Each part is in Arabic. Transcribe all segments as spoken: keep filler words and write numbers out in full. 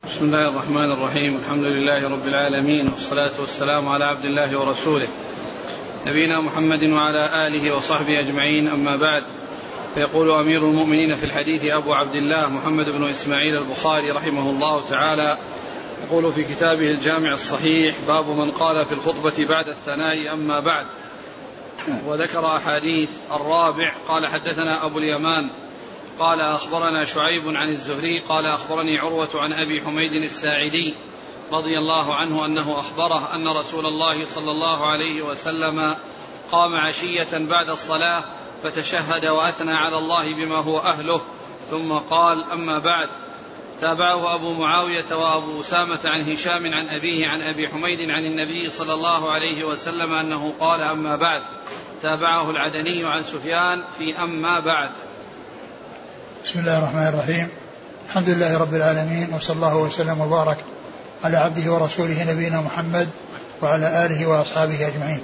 بسم الله الرحمن الرحيم. الحمد لله رب العالمين، والصلاة والسلام على عبد الله ورسوله نبينا محمد وعلى آله وصحبه أجمعين، أما بعد. فيقول أمير المؤمنين في الحديث أبو عبد الله محمد بن إسماعيل البخاري رحمه الله تعالى، يقول في كتابه الجامع الصحيح: باب من قال في الخطبة بعد الثناء أما بعد. وذكر أحاديث. الرابع: قال حدثنا أبو اليمان قال أخبرنا شعيب عن الزهري قال أخبرني عروة عن أبي حميد الساعدي رضي الله عنه أنه أخبره أن رسول الله صلى الله عليه وسلم قام عشية بعد الصلاة فتشهد وأثنى على الله بما هو أهله، ثم قال: أما بعد. تابعه أبو معاوية وأبو أسامة عن هشام عن أبيه عن أبي حميد عن النبي صلى الله عليه وسلم أنه قال: أما بعد. تابعه العدني عن سفيان في أما بعد. بسم الله الرحمن الرحيم. الحمد لله رب العالمين، وصلى الله وسلم وبارك على عبده ورسوله نبينا محمد وعلى آله وأصحابه أجمعين.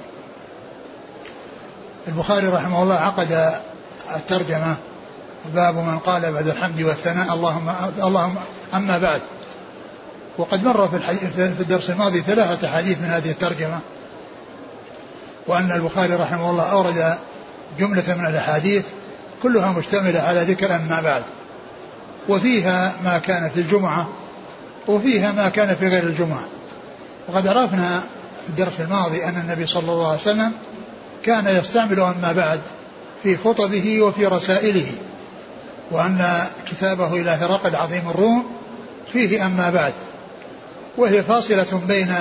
البخاري رحمه الله عقد الترجمة: باب من قال بعد الحمد والثناء اللهم اللهم أما بعد. وقد مر في, في الدرس الماضي ثلاثة حديث من هذه الترجمة، وأن البخاري رحمه الله أورد جملة من الأحاديث كلها مشتملة على ذكر أما بعد، وفيها ما كان في الجمعة وفيها ما كان في غير الجمعة. وقد عرفنا في الدرس الماضي أن النبي صلى الله عليه وسلم كان يستعمل أما بعد في خطبه وفي رسائله، وأن كتابه إلى هرقل عظيم الروم فيه أما بعد، وهي فاصلة بين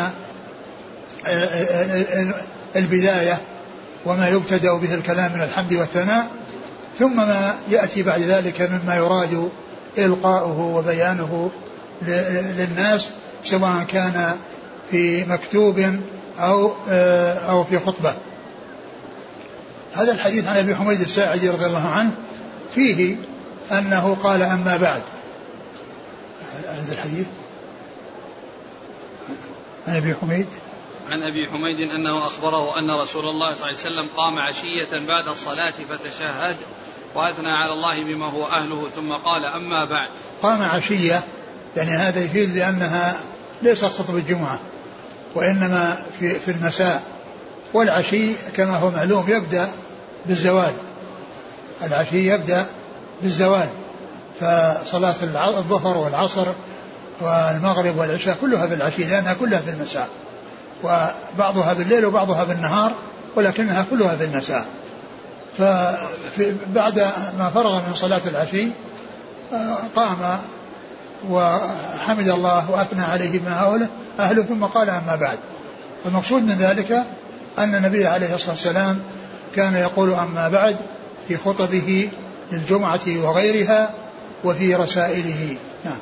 البداية وما يبتدأ به الكلام من الحمد والثناء، ثم ما يأتي بعد ذلك مما يراد إلقاؤه وبيانه للناس، سواء كان في مكتوب أو أو في خطبة. هذا الحديث عن أبي حميد الساعدي رضي الله عنه فيه أنه قال: أما بعد. هذا الحديث عن أبي حميد عن أبي حميد أنه أخبره أن رسول الله صلى الله عليه وسلم قام عشية بعد الصلاة فتشهد وأثنى على الله بما هو أهله، ثم قال: أما بعد. قام عشية، يعني هذا يفيد بأنها ليست خطبة الجمعة، وإنما في, في المساء. والعشي كما هو معلوم يبدأ بالزوال، العشي يبدأ بالزوال، فصلاة الظهر والعصر والمغرب والعشاء كلها في العشي، لأنها كلها في المساء، وبعضها بالليل وبعضها بالنهار، ولكنها كلها في المساء. فبعد ما فرغ من صلاة العشي قام وحمد الله وأثنى عليه بما هو أهله، ثم قال: أما بعد. المقصود من ذلك أن النبي عليه الصلاة والسلام كان يقول أما بعد في خطبه للجمعة وغيرها وفي رسائله. نعم.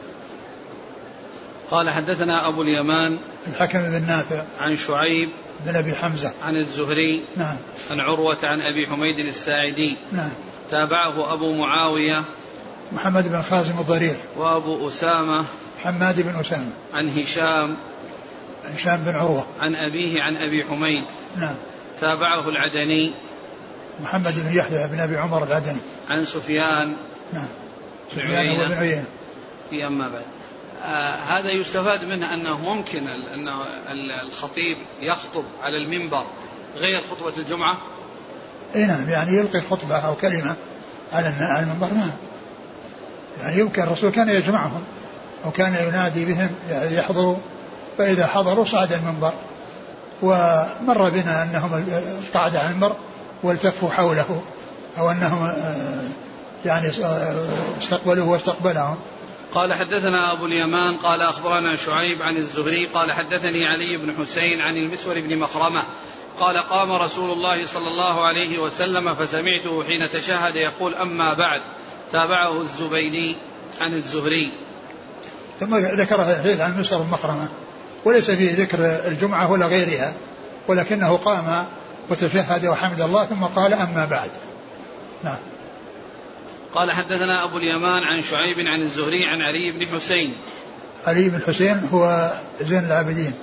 قال حدثنا أبو اليمان الحكم بن نافع عن شعيب بن أبي حمزة عن الزهري نعم عن عروة عن أبي حميد الساعدي نعم تابعه أبو معاوية محمد بن خازم الضرير وأبو أسامة حماد بن أسامة عن هشام هشام بن عروة عن أبيه عن أبي حميد نعم تابعه العدني محمد بن يحيى بن أبي عمر العدني عن سفيان نعم سفيان بن عيينة في أما بعد. آه هذا يستفاد منه أنه ممكن أن الخطيب يخطب على المنبر غير خطبة الجمعة. إيه نعم، يعني يلقي خطبة أو كلمة على المنبر. نعم، يعني يمكن الرسول كان يجمعهم أو كان ينادي بهم يعني يحضروا، فإذا حضروا صعد المنبر. ومر بنا أنهم قعد على المنبر والتفوا حوله، أو أنهم يعني استقبلوه واستقبلهم. قال حدثنا أبو اليمان قال أخبرنا شعيب عن الزهري قال حدثني علي بن حسين عن المسور بن مخرمة قال قام رسول الله صلى الله عليه وسلم فسمعته حين تشهد يقول: أما بعد. تابعه الزبيدي عن الزهري. ثم ذكر الحديث عن المسور بن مخرمة، وليس فيه ذكر الجمعة ولا غيرها، ولكنه قام وتشهد وحمد الله ثم قال: أما بعد. نعم. قال حدثنا أبو اليمان عن شعيب عن الزهري عن علي بن حسين. علي بن حسين هو زين العابدين.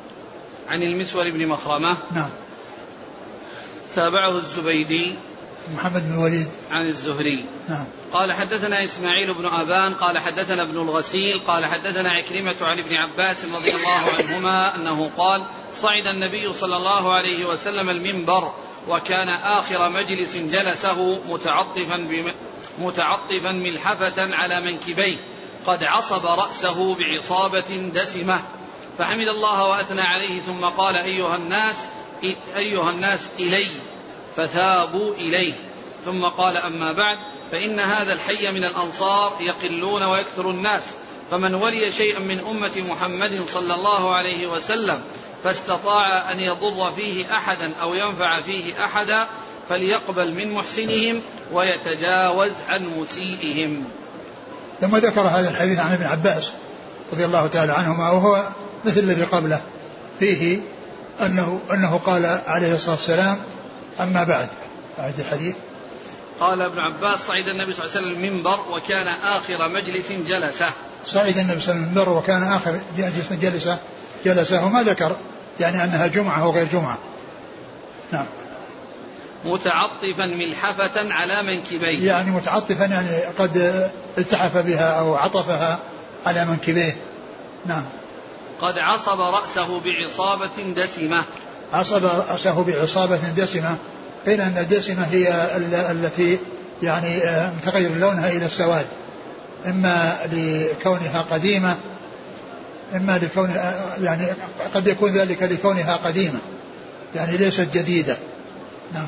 عن المسور بن مخرمة. نعم. تابعه الزبيدي محمد بن الوليد عن الزهري. نعم. قال حدثنا إسماعيل بن أبان قال حدثنا ابن الغسيل قال حدثنا عكرمة عن ابن عباس رضي الله عنهما أنه قال صعد النبي صلى الله عليه وسلم المنبر وكان آخر مجلس جلسه متعطفا, متعطفا ملحفة على منكبيه قد عصب رأسه بعصابة دسمة فحمد الله وأثنى عليه ثم قال أيها الناس أيها الناس إلي فثابوا إليه ثم قال أما بعد فإن هذا الحي من الأنصار يقلون ويكثر الناس فمن ولي شيئا من أمة محمد صلى الله عليه وسلم فاستطاع أن يضر فيه أحدا أو ينفع فيه أحدا فليقبل من محسنهم ويتجاوز عن مسيئهم. ثم ذكر هذا الحديث عن ابن عباس رضي الله تعالى عنهما وهو مثل الذي قبله فيه أنه, أنه قال عليه الصلاة والسلام أما بعد. أعد الحديث. قال ابن عباس صعد النبي صلى الله عليه وسلم المنبر وكان آخر مجلس جلسه. صعد النبي صلى الله عليه وسلم المنبر وكان آخر مجلس جلسه جلسه وما ذكر يعني أنها جمعة وغير جمعة. نعم. متعطفا ملحفة على منكبيه يعني متعطفا يعني قد التحف بها أو عطفها على منكبيه. نعم. قد عصب رأسه بعصابة دسمة. عصب رأسه بعصابة دسمة. قيل أن الدسمة هي التي يعني متغير لونها إلى السواد إما لكونها قديمة إما لكونها يعني قد يكون ذلك لكونها قديمة يعني ليست جديدة. نعم.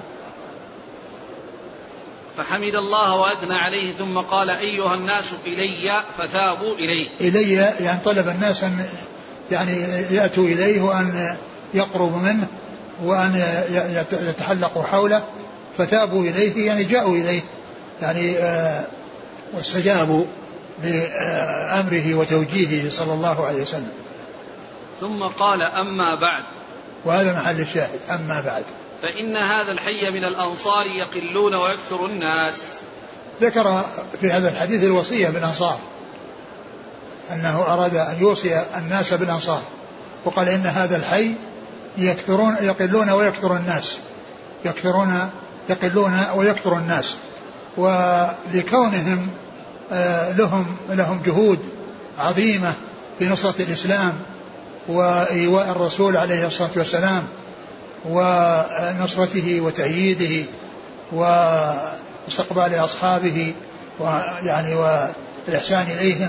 فحمد الله وأثنى عليه ثم قال أيها الناس إلي فثابوا إليه. إلي يعني طلب الناس أن يعني يأتوا إليه وأن يقربوا منه وأن يتحلقوا حوله فثابوا إليه يعني جاءوا إليه يعني آه واستجابوا لأمره وتوجيهه صلى الله عليه وسلم. ثم قال أما بعد وهذا محل الشاهد أما بعد فإن هذا الحي من الأنصار يقلون ويكثر الناس. ذكر في هذا الحديث الوصية بالأنصار أنه أراد أن يوصي الناس بالأنصار وقال إن هذا الحي يكثرون يقلون ويكثر الناس يكثرون يقلون ويكثر الناس ولكونهم لهم لهم جهود عظيمة في نصرة الإسلام وإيواء الرسول عليه الصلاة والسلام ونصرته وتأييده واستقبال أصحابه ويعني والإحسان إليهم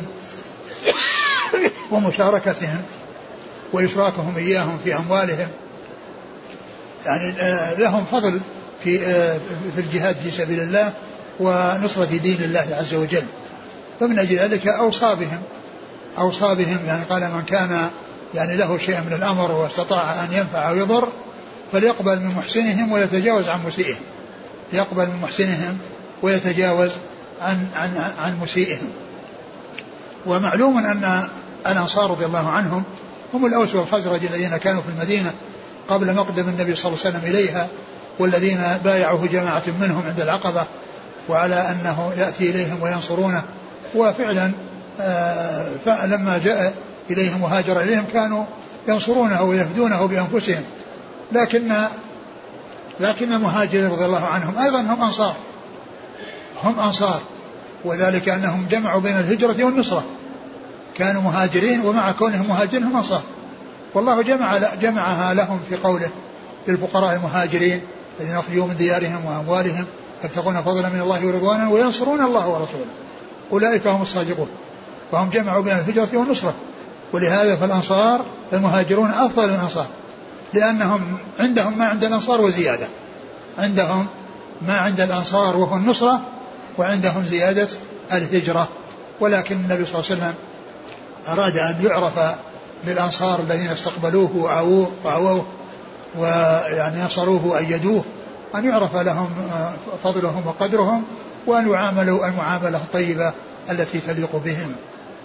ومشاركتهم وإشراكهم إياهم في أموالهم يعني لهم فضل في في الجهاد في سبيل الله ونصرة دين الله عز وجل. فمن أجل ذلك أوصى بهم أوصى بهم يعني قال من كان يعني له شيء من الأمر واستطاع أن ينفع أو يضر فليقبل من محسنهم ويتجاوز عن مسيئهم يقبل من محسنهم ويتجاوز عن عن عن مسيئهم. ومعلوم أن الأنصار رضي الله عنهم هم الأوس والخزرج الذين كانوا في المدينة قبل مقدم النبي صلى الله عليه وسلم إليها والذين بايعوه جماعة منهم عند العقبة وعلى أنه يأتي إليهم وينصرونه وفعلا آه لما جاء إليهم وهاجر إليهم كانوا ينصرونه ويفدونه بأنفسهم لكن لكن المهاجرين رضي الله عنهم أيضا هم أنصار هم أنصار وذلك أنهم جمعوا بين الهجرة والنصرة كانوا مهاجرين ومع كونهم مهاجرين هم أنصار والله جمع جمعها لهم في قوله للفقراء المهاجرين الذين أخرجوا من ديارهم وأموالهم يبتغون فضلا من الله ورضوانا وينصرون الله ورسوله أولئك هم الصادقون. فهم جمعوا بين الهجرة والنصرة ولهذا فالأنصار المهاجرون أفضل الأنصار لأنهم عندهم ما عند الأنصار وزيادة عندهم ما عند الأنصار وهو النصرة وعندهم زيادة الهجرة. ولكن النبي صلى الله عليه وسلم أراد أن يعرف للأنصار الذين استقبلوه وعووه, وعووه ويعني نصروه وأيدوه أن يعرف لهم فضلهم وقدرهم وأن يعاملوا المعاملة الطيبة التي تليق بهم.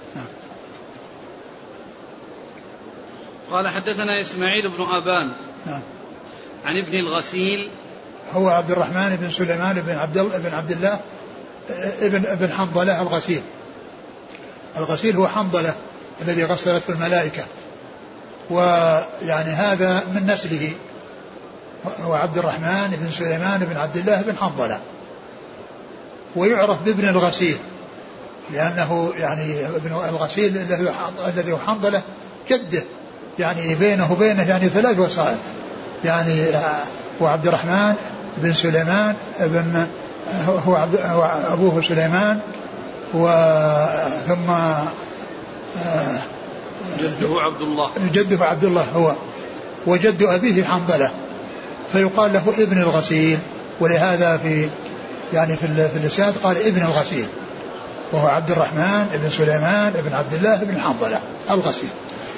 قال حدثنا إسماعيل بن أبان نعم. عن ابن الغسيل هو عبد الرحمن بن سليمان بن عبد الله بن عبد الله ابن ابن حنظلة الغسيل. الغسيل هو حنظلة الذي غسلته الملائكة ويعني هذا من نسله هو عبد الرحمن بن سليمان بن عبد الله بن حنظلة ويعرف بابن الغسيل لأنه يعني ابن الغسيل الذي هو حنظلة جده، يعني بينه وبينه يعني ثلاث وسائط، يعني هو عبد الرحمن بن سليمان ابن هو, عبد هو أبوه سليمان، وثم جده عبد الله جده عبد الله هو، وجد أبيه حنظلة، فيقال له ابن الغسيل، ولهذا في يعني في الإسناد قال ابن الغسيل، وهو عبد الرحمن بن سليمان بن عبد الله بن حنظلة الغسيل.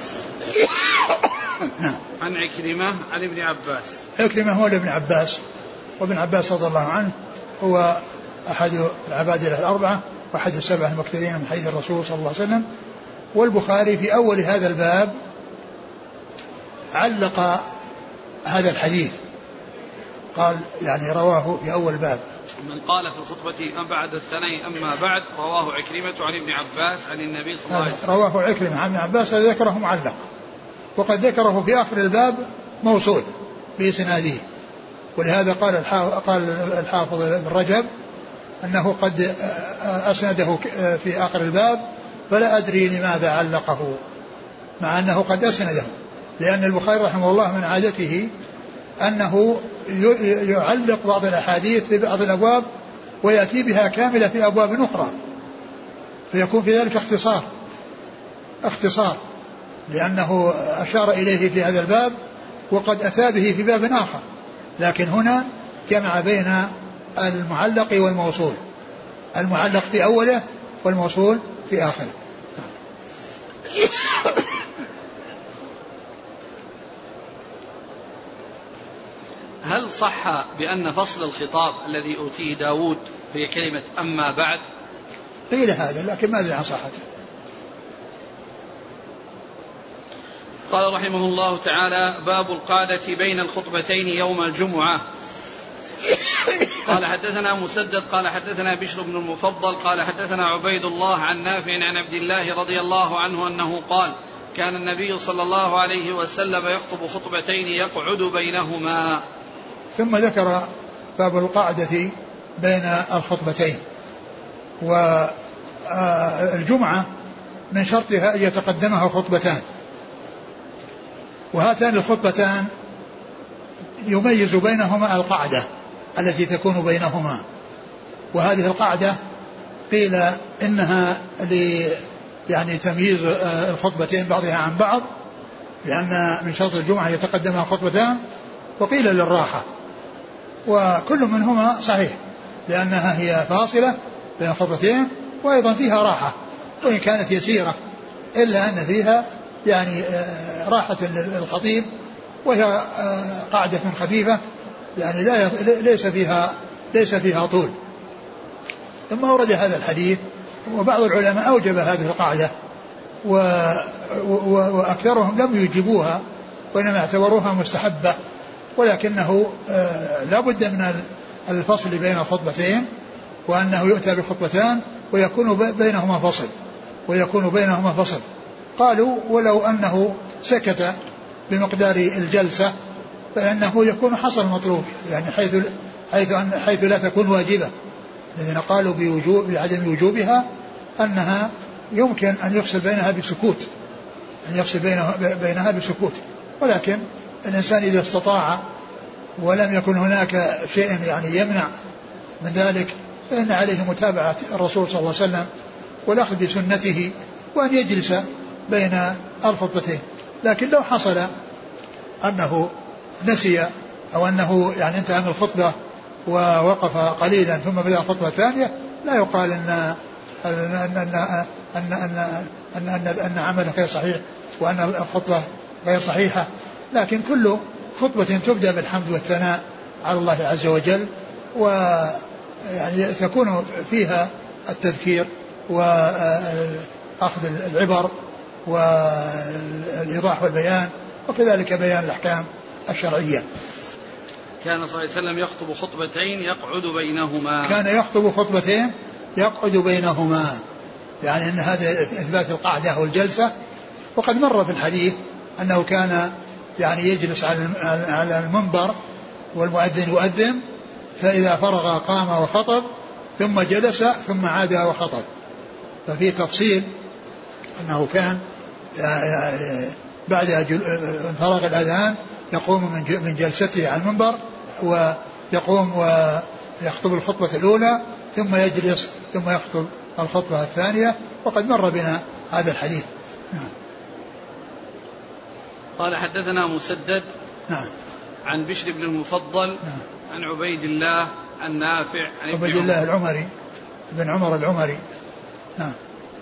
نعم. عن عكرمة عن ابن عباس. عكرمة هو ابن عباس، وابن عباس رضي الله عنه هو أحد العبادلة الأربعة وأحد السبعة المكثرين من حديث الرسول صلى الله عليه وسلم. والبخاري في أول هذا الباب علق هذا الحديث، قال يعني رواه في أول باب من قال في الخطبة بعد الثناء أما بعد رواه عكرمة عن ابن عباس عن النبي صلى الله عليه وسلم. رواه عكرمة عن ابن عباس، هذا ذكره معلق، وقد ذكره في آخر الباب موصول بإسناده، ولهذا قال قال الحافظ ابن رجب أنه قد أسنده في آخر الباب، فلا أدري لماذا علقه مع أنه قد أسنده، لأن البخاري رحمه الله من عادته أنه يعلق بعض الأحاديث في بعض الأبواب ويأتي بها كاملة في أبواب أخرى، فيكون في ذلك اختصار اختصار لأنه أشار إليه في هذا الباب وقد أتى به في باب آخر، لكن هنا جمع بين المعلق والموصول، المعلق في أوله والموصول في آخره. هل صح بأن فصل الخطاب الذي أوتيه داود هي كلمة أما بعد؟ قيل هذا لكن ما أدري عن صحته. قال رحمه الله تعالى: باب القعدة بين الخطبتين يوم الجمعة. قال حدثنا مسدد قال حدثنا بشر بن المفضل قال حدثنا عبيد الله عن نافع عن عبد الله رضي الله عنه أنه قال: كان النبي صلى الله عليه وسلم يخطب خطبتين يقعد بينهما. ثم ذكر باب القعدة بين الخطبتين. والجمعة من شرطها أن يتقدمها خطبتان، وهاتان الخطبتان يميز بينهما القعدة التي تكون بينهما، وهذه القعدة قيل إنها ل يعني تمييز الخطبتين بعضها عن بعض، لأن من شرط الجمعة يتقدمها خطبتان، وقيل للراحة، وكل منهما صحيح لأنها هي فاصلة بين الخطبتين، وأيضا فيها راحة وإن كانت يسيرة، إلا أن فيها يعني راحة للخطيب، وهي قاعدة خفيفة يعني لا ليس فيها ليس فيها طول. ثم أورد هذا الحديث، وبعض العلماء أوجب هذه القاعدة، وأكثرهم لم يجيبوها وإنما اعتبروها مستحبة، ولكنه لا بد من الفصل بين الخطبتين، وأنه يؤتى بخطبتان ويكون بينهما فصل ويكون بينهما فصل. قالوا ولو أنه سكت بمقدار الجلسة فإنه يكون حصل المطلوب، يعني حيث حيث حيث لا تكون واجبة. الذين قالوا بوجوب بعدم وجوبها أنها يمكن أن يفصل بينها بسكوت، أن يفصل بينها بينها بسكوت، ولكن الإنسان إذا استطاع ولم يكن هناك شيء يعني يمنع من ذلك فإن عليه متابعة الرسول صلى الله عليه وسلم والأخذ بسنته، وأن يجلس بين الخطبتين. لكن لو حصل أنه نسي أو أنه يعني انتهى من الخطبة ووقف قليلا ثم بدأ الخطبة الثانية، لا يقال أن أن أن أن أن أن, أن, أن عمله غير صحيح وأن الخطبة غير صحيحة، لكن كل خطبة تبدأ بالحمد والثناء على الله عز وجل، ويعني تكون فيها التذكير وأخذ العبر والإيضاح والبيان، وكذلك بيان الأحكام الشرعية. كان صلى الله عليه وسلم يخطب خطبتين يقعد بينهما. كان يخطب خطبتين يقعد بينهما، يعني أن هذا إثبات القعدة والجلسة. وقد مر في الحديث أنه كان يعني يجلس على المنبر والمؤذن يؤذن، فإذا فرغ قام وخطب، ثم جلس ثم عاد وخطب. ففي تفصيل أنه كان بعد انفراغ الأذان يقوم من جلسته على المنبر ويقوم ويخطب الخطبة الأولى ثم يجلس ثم يخطب الخطبة الثانية، وقد مر بنا هذا الحديث. نعم. قال حدثنا مسدد نعم. عن بشر بن المفضل نعم. عن عبيد الله عن نافع عن عبيد الله العمري بن عمر العمري. نعم.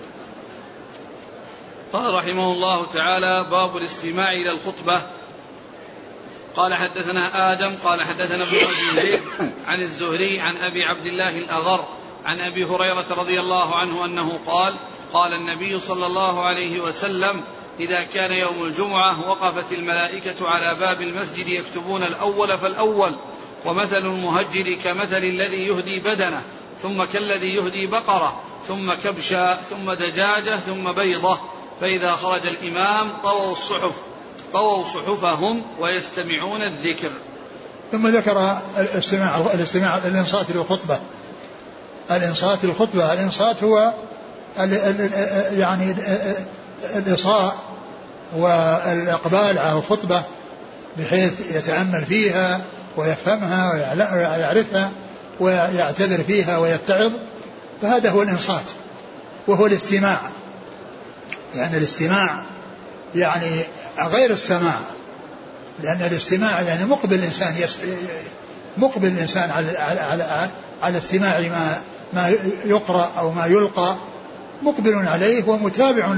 قال رحمه الله تعالى: باب الاستماع إلى الخطبة. قال حدثنا آدم قال حدثنا ابن أبي عن الزهري عن أبي عبد الله الأغر عن أبي هريرة رضي الله عنه أنه قال: قال النبي صلى الله عليه وسلم: إذا كان يوم الجمعة وقفت الملائكة على باب المسجد يكتبون الأول فالأول، ومثل المهجر كمثل الذي يهدي بدنه، ثم كالذي يهدي بقرة، ثم كبشا، ثم دجاجة، ثم بيضة، فإذا خرج الإمام طووا الصحف طووا صحفهم ويستمعون الذكر. ثم ذكر الاستماع الاستماع الانصات للخطبة. الانصات للخطبة الانصات هو ال ال يعني الإصاء والإقبال على الخطبة بحيث يتأمل فيها ويفهمها ويعرفها ويعتبر فيها ويتعظ، فهذا هو الإنصات وهو الاستماع. لأن الاستماع يعني غير السماع، لأن الاستماع يعني مقبل الإنسان مقبل الإنسان على على على استماع ما ما يقرأ أو ما يلقى، مقبل عليه ومتابع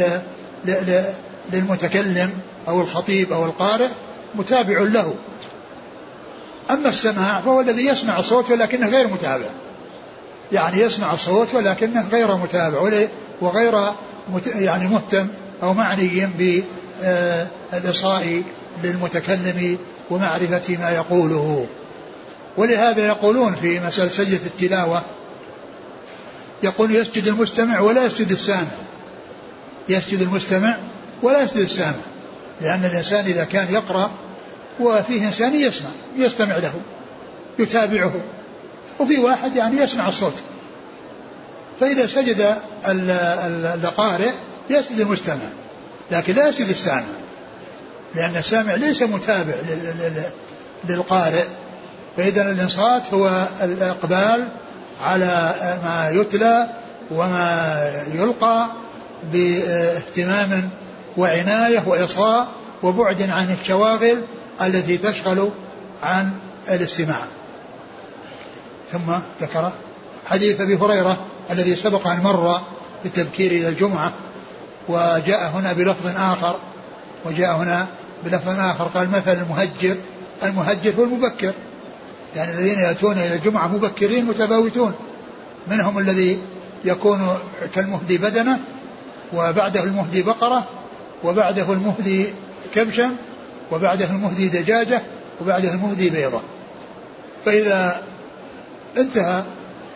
للمتكلم أو الخطيب أو القارئ، متابع له. أما السماع فهو الذي يسمع الصوت ولكنه غير متابع، يعني يسمع الصوت ولكنه غير متابع وغير يعني مهتم أو معني بالإصاء للمتكلم ومعرفة ما يقوله. ولهذا يقولون في مسألة سجدة التلاوة، يقول يسجد المستمع ولا يسجد السامع، يسجد المستمع ولا يسجد السامع، لأن الإنسان إذا كان يقرأ وفيه إنسان يسمع يستمع له يتابعه، وفي واحد يعني يسمع الصوت، فإذا سجد القارئ يسجد المستمع لكن لا يسجد السامع، لأن السامع ليس متابع للقارئ. فإذا الإنصات هو الإقبال على ما يتلى وما يلقى باهتمام وعناية وإصاء وبعد عن الشواغل التي تشغل عن الاستماع. ثم ذكر حديث أبي هريرة الذي سبق أن مر بالتبكير إلى الجمعة، وجاء هنا بلفظ آخر وجاء هنا بلفظ آخر قال: مثل المهجر المهجر هو المبكر، يعني الذين يأتون إلى الجمعة مبكرين متفاوتون، منهم الذي يكون كالمهدي بدنه، وبعده المهدي بقرة، وبعده المهدي كبشا، وبعده المهدي دجاجة، وبعده المهدي بيضة. فإذا انتهى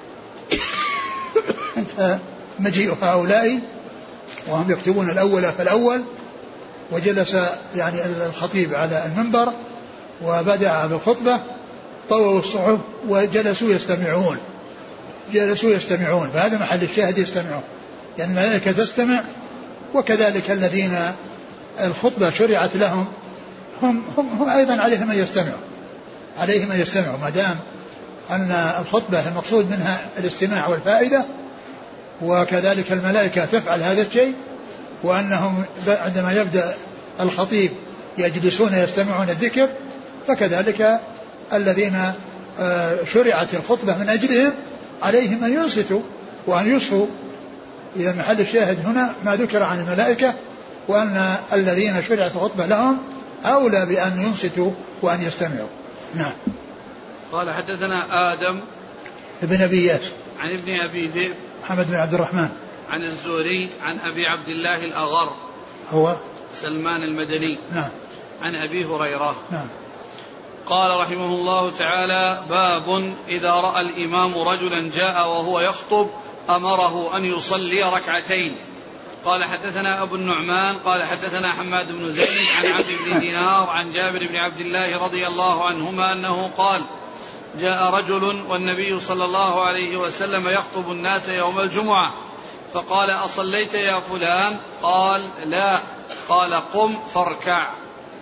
انتهى مجيء هؤلاء وهم يكتبون الأول فالأول، وجلس يعني الخطيب على المنبر وبدأ بالخطبة، طووا الصحف وجلسوا يستمعون جلسوا يستمعون فهذا محل الشاهد، يستمعون يعني الملائكة تستمع، وكذلك الذين الخطبة شرعت لهم هم, هم, هم أيضا عليهم أن يستمعوا عليهم أن يستمعوا ما دام أن الخطبة المقصود منها الاستماع والفائدة، وكذلك الملائكة تفعل هذا الشيء، وأنهم عندما يبدأ الخطيب يجلسون يستمعون الذكر، فكذلك الذين شرعت الخطبة من أجلهم عليهم أن ينصتوا وأن يصفوا. إذا محل الشاهد هنا ما ذكر عن الملائكة، وأن الذين شرعت الخطبة لهم أولى بأن ينصتوا وأن يستمعوا. نعم. قال حدثنا آدم ابن أبي ياس عن ابن أبي ذئب محمد بن عبد الرحمن عن الزهري عن أبي عبد الله الأغر هو سلمان المدني نعم عن أبي هريرة نعم. قال رحمه الله تعالى: باب إذا رأى الإمام رجلا جاء وهو يخطب أمره أن يصلي ركعتين. قال حدثنا أبو النعمان قال حدثنا حماد بن زيد عن عبد بن دينار عن جابر بن عبد الله رضي الله عنهما أنه قال: جاء رجل والنبي صلى الله عليه وسلم يخطب الناس يوم الجمعة فقال أصليت يا فلان؟ قال لا. قال قم فاركع.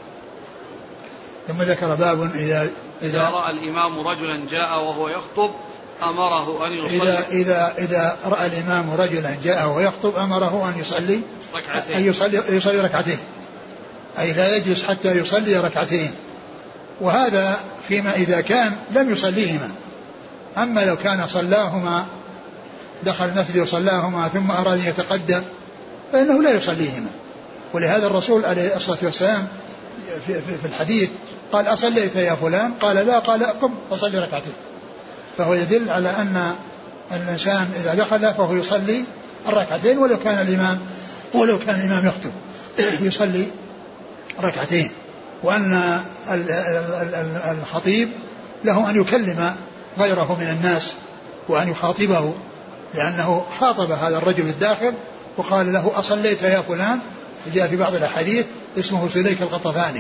ثم ذكر باب إذا, إذا رأى الإمام رجلا جاء وهو يخطب أمره أن يصلي. إذا, إذا, إذا رأى الإمام رجلا جاء وهو يخطب أمره أن يصلي ركعتين، أن يصلي, يصلي ركعتين، أي لا يجلس حتى يصلي ركعتين. وهذا فيما إذا كان لم يصليهما. أما لو كان صلاهما، دخل المسجد وصلاهما ثم أراد أن يتقدم فإنه لا يصليهما. ولهذا الرسول عليه الصلاة والسلام في, في, في الحديث قال أصليت يا فلان؟ قال لا. قال قم فصلي ركعتين. فهو يدل على أن الإنسان إذا دخل فهو يصلي الركعتين ولو كان الإمام ولو كان الإمام يخطب يصلي ركعتين. وأن الخطيب له أن يكلم غيره من الناس وأن يخاطبه، لأنه خاطب هذا الرجل الداخل وقال له أصليت يا فلان؟ جاء في بعض الأحاديث اسمه سليك القطفاني،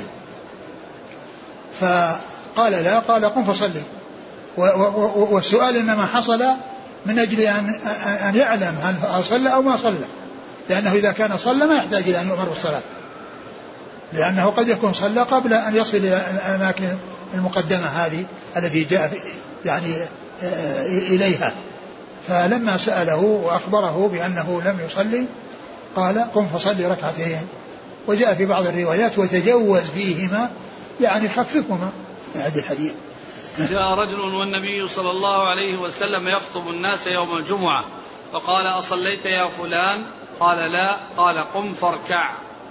فقال لا. قال قم فصلي. والسؤال إنما حصل من أجل أن يعلم هل صلى أو ما صلى، لأنه إذا كان صلى ما يحتاج إلى أن يؤمر بالصلاة، لأنه قد يكون صلى قبل أن يصل إلى الأماكن المقدمة هذه التي جاء يعني إليها. فلما سأله وأخبره بأنه لم يصلي قال قم فصلي ركعتين. وجاء في بعض الروايات وتجوز فيهما، يعني خففهما هذه الحديث. جاء رجل والنبي صلى الله عليه وسلم يخطب الناس يوم الجمعة فقال أصليت يا فلان؟ قال لا. قال قم فاركع.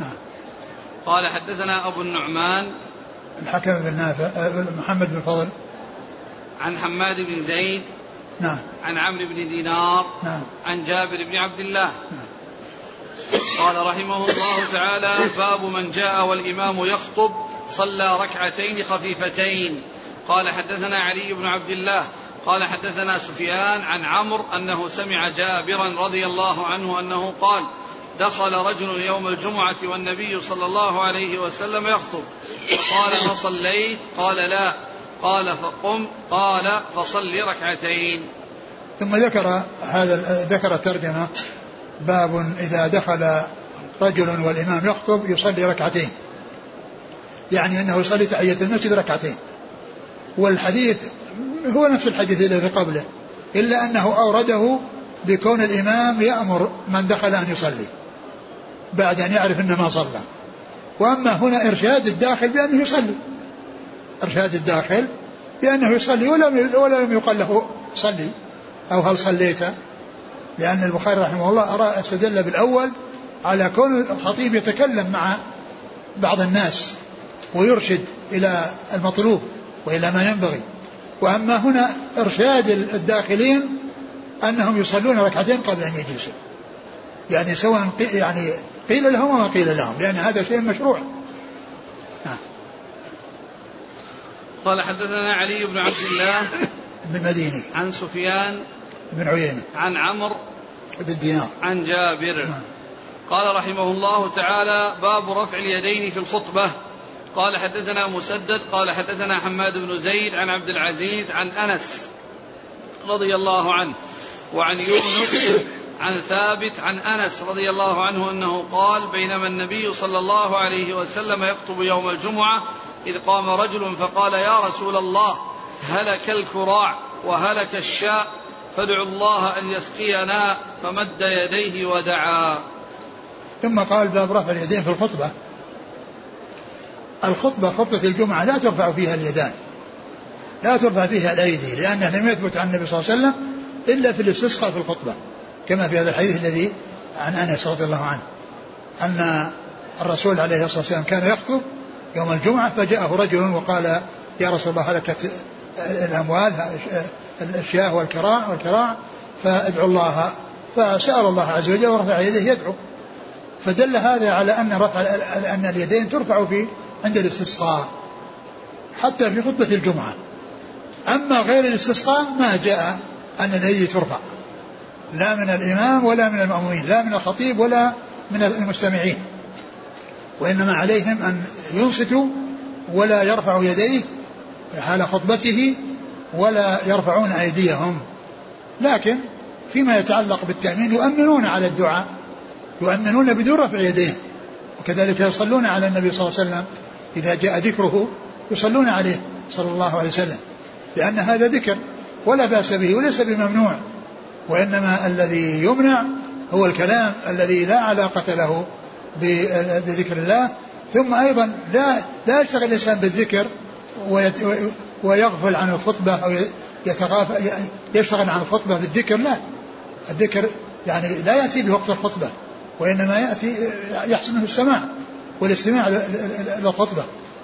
قال حدثنا أبو النعمان الحكم بن نافع محمد بن فضل عن حماد بن زيد نعم عن عمرو بن دينار نعم عن جابر بن عبد الله نعم. قال رحمه الله تعالى باب من جاء والإمام يخطب صلى ركعتين خفيفتين. قال حدثنا علي بن عبد الله قال حدثنا سفيان عن عمرو أنه سمع جابرا رضي الله عنه أنه قال دخل رجل يوم الجمعة والنبي صلى الله عليه وسلم يخطب قال فصليت؟ قال لا. قال فقم. قال فصل ركعتين. ثم ذكر هذا ذكر الترجمة باب إذا دخل رجل والإمام يخطب يصلي ركعتين، يعني أنه يصلي تحية المسجد ركعتين. والحديث هو نفس الحديث الذي قبله، إلا أنه أورده بكون الإمام يأمر من دخل أن يصلي بعد أن يعرف أنه ما صلى. وأما هنا إرشاد الداخل بأنه يصلي، إرشاد الداخل بأنه يصلي ولم ولم يقل له صلي أو هل صليت، لأن البخاري رحمه الله أرى استدل بالأول على كون الخطيب يتكلم مع بعض الناس ويرشد إلى المطلوب وإلى ما ينبغي. وأما هنا إرشاد الداخلين أنهم يصلون ركعتين قبل أن يجلسوا، يعني سواء يعني قيل لهم وما قيل لهم، لأن هذا شيء مشروع. آه. قال حدثنا علي بن عبد الله بن مديني عن سفيان بن عيينة عن عمرو بن دينار عن جابر. آه. قال رحمه الله تعالى باب رفع اليدين في الخطبة. قال حدثنا مسدد قال حدثنا حماد بن زيد عن عبد العزيز عن أنس رضي الله عنه وعن يونس عن ثابت عن أنس رضي الله عنه أنه قال بينما النبي صلى الله عليه وسلم يخطب يوم الجمعة إذ قام رجل فقال يا رسول الله هلك الكراع وهلك الشاء فادعوا الله أن يسقينا فمد يديه ودعا. ثم قال باب رفع اليدين في الخطبة. الخطبة خطبة الجمعة لا ترفع فيها اليدان، لا ترفع فيها الأيدي، لأنه لم يثبت عن النبي صلى الله عليه وسلم إلا في الاستسقاء في الخطبة، كما في هذا الحديث الذي عن أنس رضي الله عنه أن الرسول عليه الصلاة والسلام كان يخطب يوم الجمعة فجاءه رجل وقال يا رسول الله هلكت الأموال الشياه والكراع والكراع فادعو الله، فسأل الله عز وجل ورفع يديه يدعو. فدل هذا على أن رفع أن اليدين ترفع في عند الاستسقاء حتى في خطبة الجمعة. أما غير الاستسقاء ما جاء أن اليد ترفع، لا من الإمام ولا من المأمومين، لا من الخطيب ولا من المستمعين، وإنما عليهم أن ينصتوا ولا يرفعوا يديه حال خطبته ولا يرفعون أيديهم، لكن فيما يتعلق بالتأمين يؤمنون على الدعاء، يؤمنون بدون رفع يديه، وكذلك يصلون على النبي صلى الله عليه وسلم إذا جاء ذكره يصلون عليه صلى الله عليه وسلم، لأن هذا ذكر ولا بأس به وليس بممنوع، وإنما الذي يمنع هو الكلام الذي لا علاقة له بذكر الله. ثم أيضا لا لا يشتغل الإنسان بالذكر ويغفل عن الخطبة أو يتغافل يشتغل عن الخطبة بالذكر، لا، الذكر يعني لا يأتي بوقت الخطبة، وإنما يأتي يحسن السماع والاستماع للخطبة،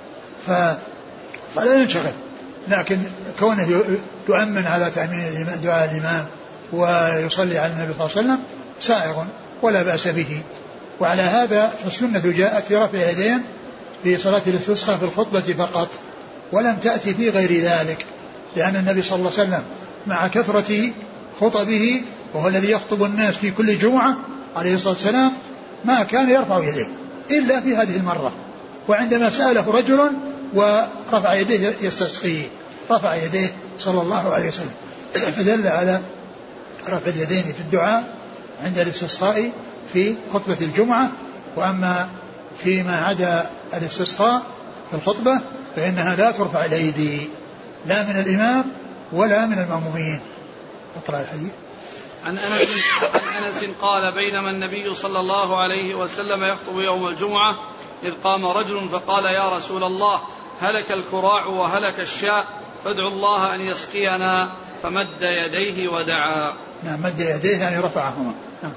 فلا ينشغل. لكن كونه يؤمن على تأمين دعاء الإمام ويصلي على النبي صلى الله عليه وسلم سائغ ولا بأس به. وعلى هذا فالسنة جاءت في رفع اليدين في صلاة الاستسقاء في الخطبة فقط، ولم تأتي في غير ذلك، لأن النبي صلى الله عليه وسلم مع كثرة خطبه وهو الذي يخطب الناس في كل جمعة عليه الصلاة والسلام ما كان يرفع يديه إلا في هذه المرة، وعندما سأله رجل ورفع يديه يستسقيه رفع يديه صلى الله عليه وسلم، فدل على رفع اليدين في الدعاء عند الاستسقاء في خطبة الجمعة. وأما فيما عدا الاستسقاء في الخطبة فإنها لا ترفع الأيدي لا من الإمام ولا من المأمومين. اقرأ الحديث. عن أنس عن أنس قال بينما النبي صلى الله عليه وسلم يخطب يوم الجمعة إذ قام رجل فقال يا رسول الله هلك الكراع وهلك الشاء فادعوا الله أن يسقينا، فمد يديه ودعا. نعم، مد يديه يعني رفعهما. نعم.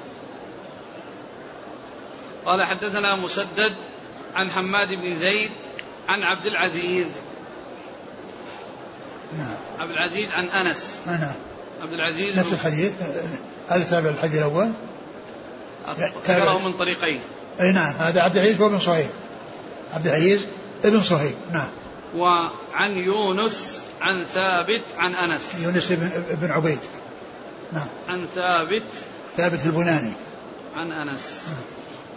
قال حدثنا مسدد عن حماد بن زيد عن عبد العزيز. نعم. عبد العزيز عن أنس. نعم. عبد العزيز نفس الحديث، هذا تابع الحديث الأول، ذكره من طريقين. أي نعم، هذا عبد العزيز وابن صهيب، عبد العزيز ابن صهيب. نعم. وعن يونس عن ثابت عن أنس. يونس بن عبيد. نعم. عن ثابت ثابت البناني عن أنس. نعم.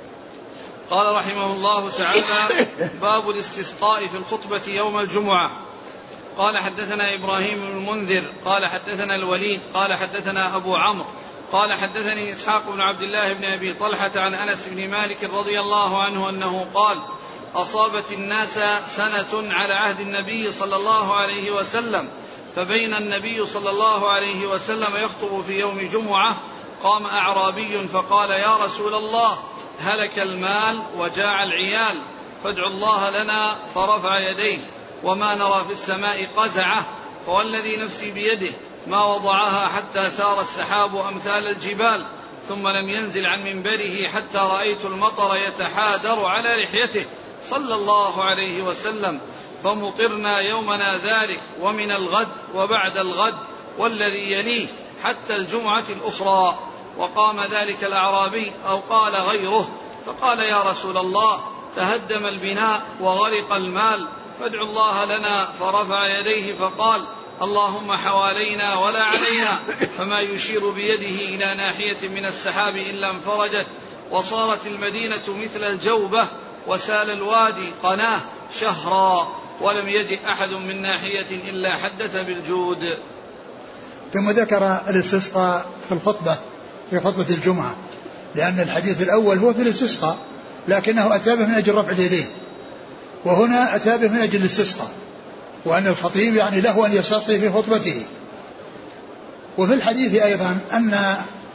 قال رحمه الله تعالى باب الاستسقاء في الخطبة يوم الجمعة. قال حدثنا إبراهيم بن المنذر قال حدثنا الوليد قال حدثنا أبو عمرو قال حدثني إسحاق بن عبد الله بن أبي طلحة عن أنس بن مالك رضي الله عنه أنه قال أصابت الناس سنة على عهد النبي صلى الله عليه وسلم، فبين النبي صلى الله عليه وسلم يخطب في يوم جمعة قام أعرابي فقال يا رسول الله هلك المال وجاع العيال فادعوا الله لنا، فرفع يديه وما نرى في السماء قزعة، فوالذي نفسي بيده ما وضعها حتى سار السحاب أمثال الجبال، ثم لم ينزل عن منبره حتى رأيت المطر يتحادر على لحيته صلى الله عليه وسلم، فمطرنا يومنا ذلك ومن الغد وبعد الغد والذي يليه حتى الجمعة الأخرى. وقام ذلك الأعرابي أو قال غيره فقال يا رسول الله تهدم البناء وغرق المال فادعوا الله لنا، فرفع يديه فقال اللهم حوالينا ولا علينا، فما يشير بيده إلى ناحية من السحاب إلا انفرجت، وصارت المدينة مثل الجوبة وسال الوادي قناه شهرا، ولم يجئ أحد من ناحية إلا حدث بالجود. ثم ذكر الاستسقاء في الخطبة في خطبة الجمعة، لأن الحديث الأول هو في الاستسقاء لكنه أتى به من أجل رفع اليدين، وهنا أتى به من أجل الاستسقاء، وأن الخطيب يعني له أن يستسقي في خطبته. وفي الحديث أيضا أن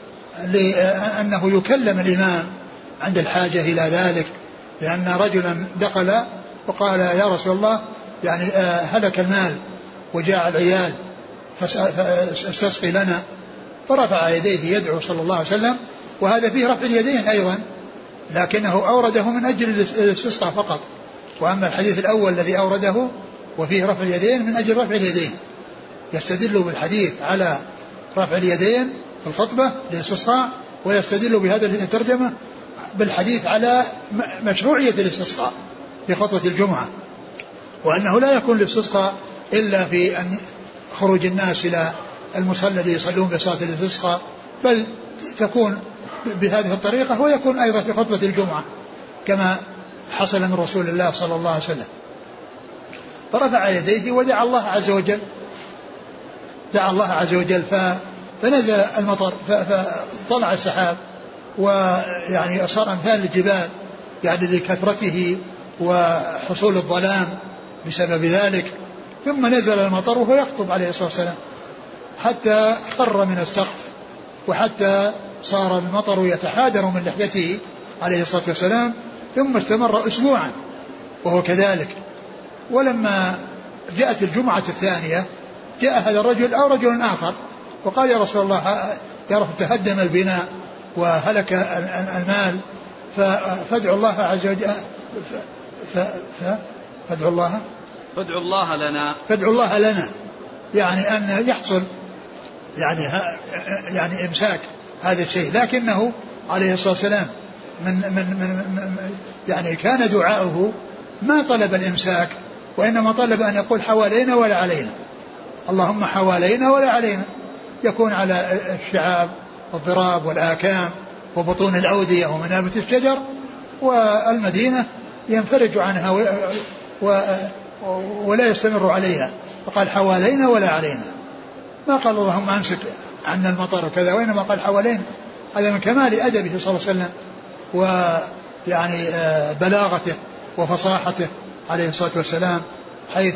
أنه يكلم الإمام عند الحاجة إلى ذلك، لأن رجلا دخل وقال يا رسول الله يعني هلك المال وجاع العيال فاستسقي لنا، فرفع يديه يدعو صلى الله عليه وسلم، وهذا فيه رفع اليدين أيضا لكنه أورده من أجل الاستسقاء فقط. وأما الحديث الأول الذي أورده وفيه رفع اليدين من أجل رفع اليدين، يستدل بالحديث على رفع اليدين في الخطبة للاستسقاء، ويستدل بهذا الترجمة بالحديث على مشروعية الاستسقاء في خطبة الجمعة، وأنه لا يكون الاستسقاء إلا في أن خروج الناس إلى المصلى ليصلون بصلاة الاستسقاء، بل تكون بهذه الطريقة ويكون أيضا في خطبة الجمعة كما حصل من رسول الله صلى الله عليه وسلم. فرفع يديه ودعا الله عز وجل، دعا الله عز وجل فنزل المطر فطلع السحاب ويعني صار أمثال الجبال يعني لكثرته وحصول الظلام بسبب ذلك. ثم نزل المطر وهو يخطب عليه الصلاة والسلام حتى خر من السقف وحتى صار المطر يتحادر من لحيته عليه الصلاة والسلام. ثم استمر أسبوعا وهو كذلك. ولما جاءت الجمعة الثانية جاء هذا الرجل أو رجل آخر وقال يا رسول الله يا رب تهدم البناء وهلك المال فادعوا الله عز وجل فادعوا الله فادعوا الله لنا فادعوا الله لنا يعني أن يحصل يعني يعني إمساك هذا الشيء. لكنه عليه الصلاة والسلام من من من يعني كان دعاؤه ما طلب الإمساك وإنما طلب أن يقول حوالينا ولا علينا، اللهم حوالينا ولا علينا، يكون على الشعاب والضراب والآكام وبطون الأودية ومنابت الشجر والمدينة ينفرج عنها و و ولا يستمر عليها. فقال حوالينا ولا علينا، ما قال اللهم أمسك عنا المطر وكذا، وإنما قال حوالينا. هذا من كمال أدبه صلى الله عليه وسلم ويعني بلاغته وفصاحته عليه الصلاة والسلام، حيث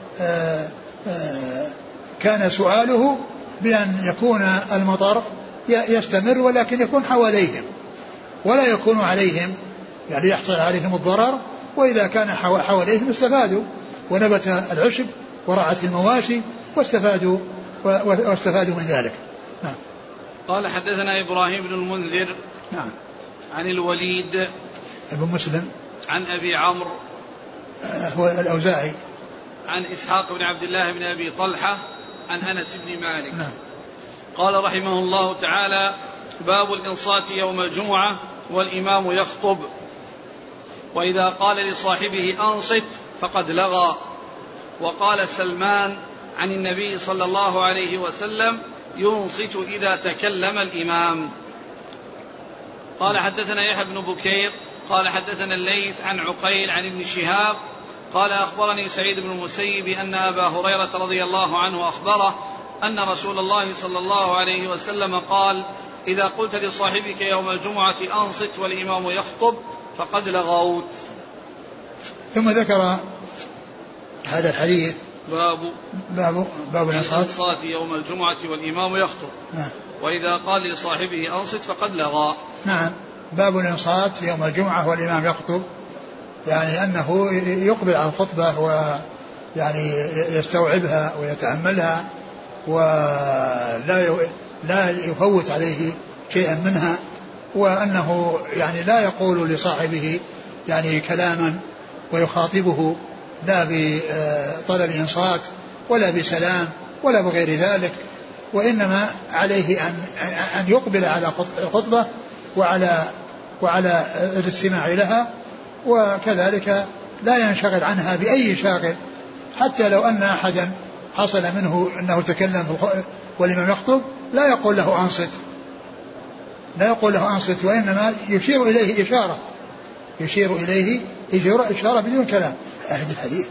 كان سؤاله بأن يكون المطر يستمر ولكن يكون حواليهم ولا يكون عليهم، يعني يحصل عليهم الضرر، وإذا كان حواليهم استفادوا ونبت العشب ورعت المواشي واستفادوا واستفادوا من ذلك. نعم. قال حدثنا إبراهيم بن المنذر نعم عن الوليد ابن مسلم عن أبي عمرو هو الأوزاعي عن إسحاق بن عبد الله بن أبي طلحة عن أنس بن مالك. نعم. قال رحمه الله تعالى: باب الإنصات يوم الجمعة والإمام يخطب، وإذا قال لصاحبه أنصت فقد لغى. وقال سلمان عن النبي صلى الله عليه وسلم: ينصت إذا تكلم الإمام. قال حدثنا يحيى بن بكير قال حدثنا الليث عن عقيل عن ابن شهاب قال أخبرني سعيد بن المسيب أن أبا هريرة رضي الله عنه أخبره أن رسول الله صلى الله عليه وسلم قال: إذا قلت لصاحبك يوم الجمعة أنصت والإمام يخطب فقد لغوت. ثم ذكر هذا الحديث باب باب باب الإنصات يوم الجمعة والإمام يخطب. نعم. وإذا قال لصاحبه أنصت فقد لغى. نعم. باب الإنصات يوم الجمعة والإمام يخطب، يعني أنه يقبل على الخطبة ويعني يستوعبها ويتأملها ولا لا يفوت عليه شيئا منها، وأنه يعني لا يقول لصاحبه يعني كلاما ويخاطبه لا بطلب إنصات ولا بسلام ولا بغير ذلك، وإنما عليه أن أن يقبل على الخطبة وعلى وعلى الاستماع لها، وكذلك لا ينشغل عنها بأي شاغل، حتى لو أن أحدا حصل منه أنه تكلم والإمام يخطب لا يقول له أنصت لا يقول له أنصت وإنما يشير إليه إشارة يشير إليه إشارة بدون كلام. أحد الحديث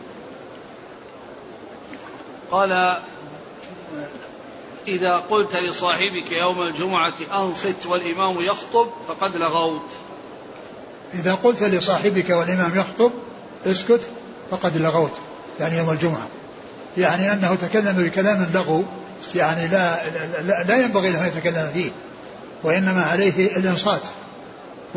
قال: إذا قلت لصاحبك يوم الجمعة أنصت والإمام يخطب فقد لغوت. إذا قلت لصاحبك والإمام يخطب اسكت فقد لغوت، يعني يوم الجمعة، يعني أنه تكلم بكلام لغو، يعني لا, لا, لا ينبغي له أن يتكلم فيه، وإنما عليه الإنصات، و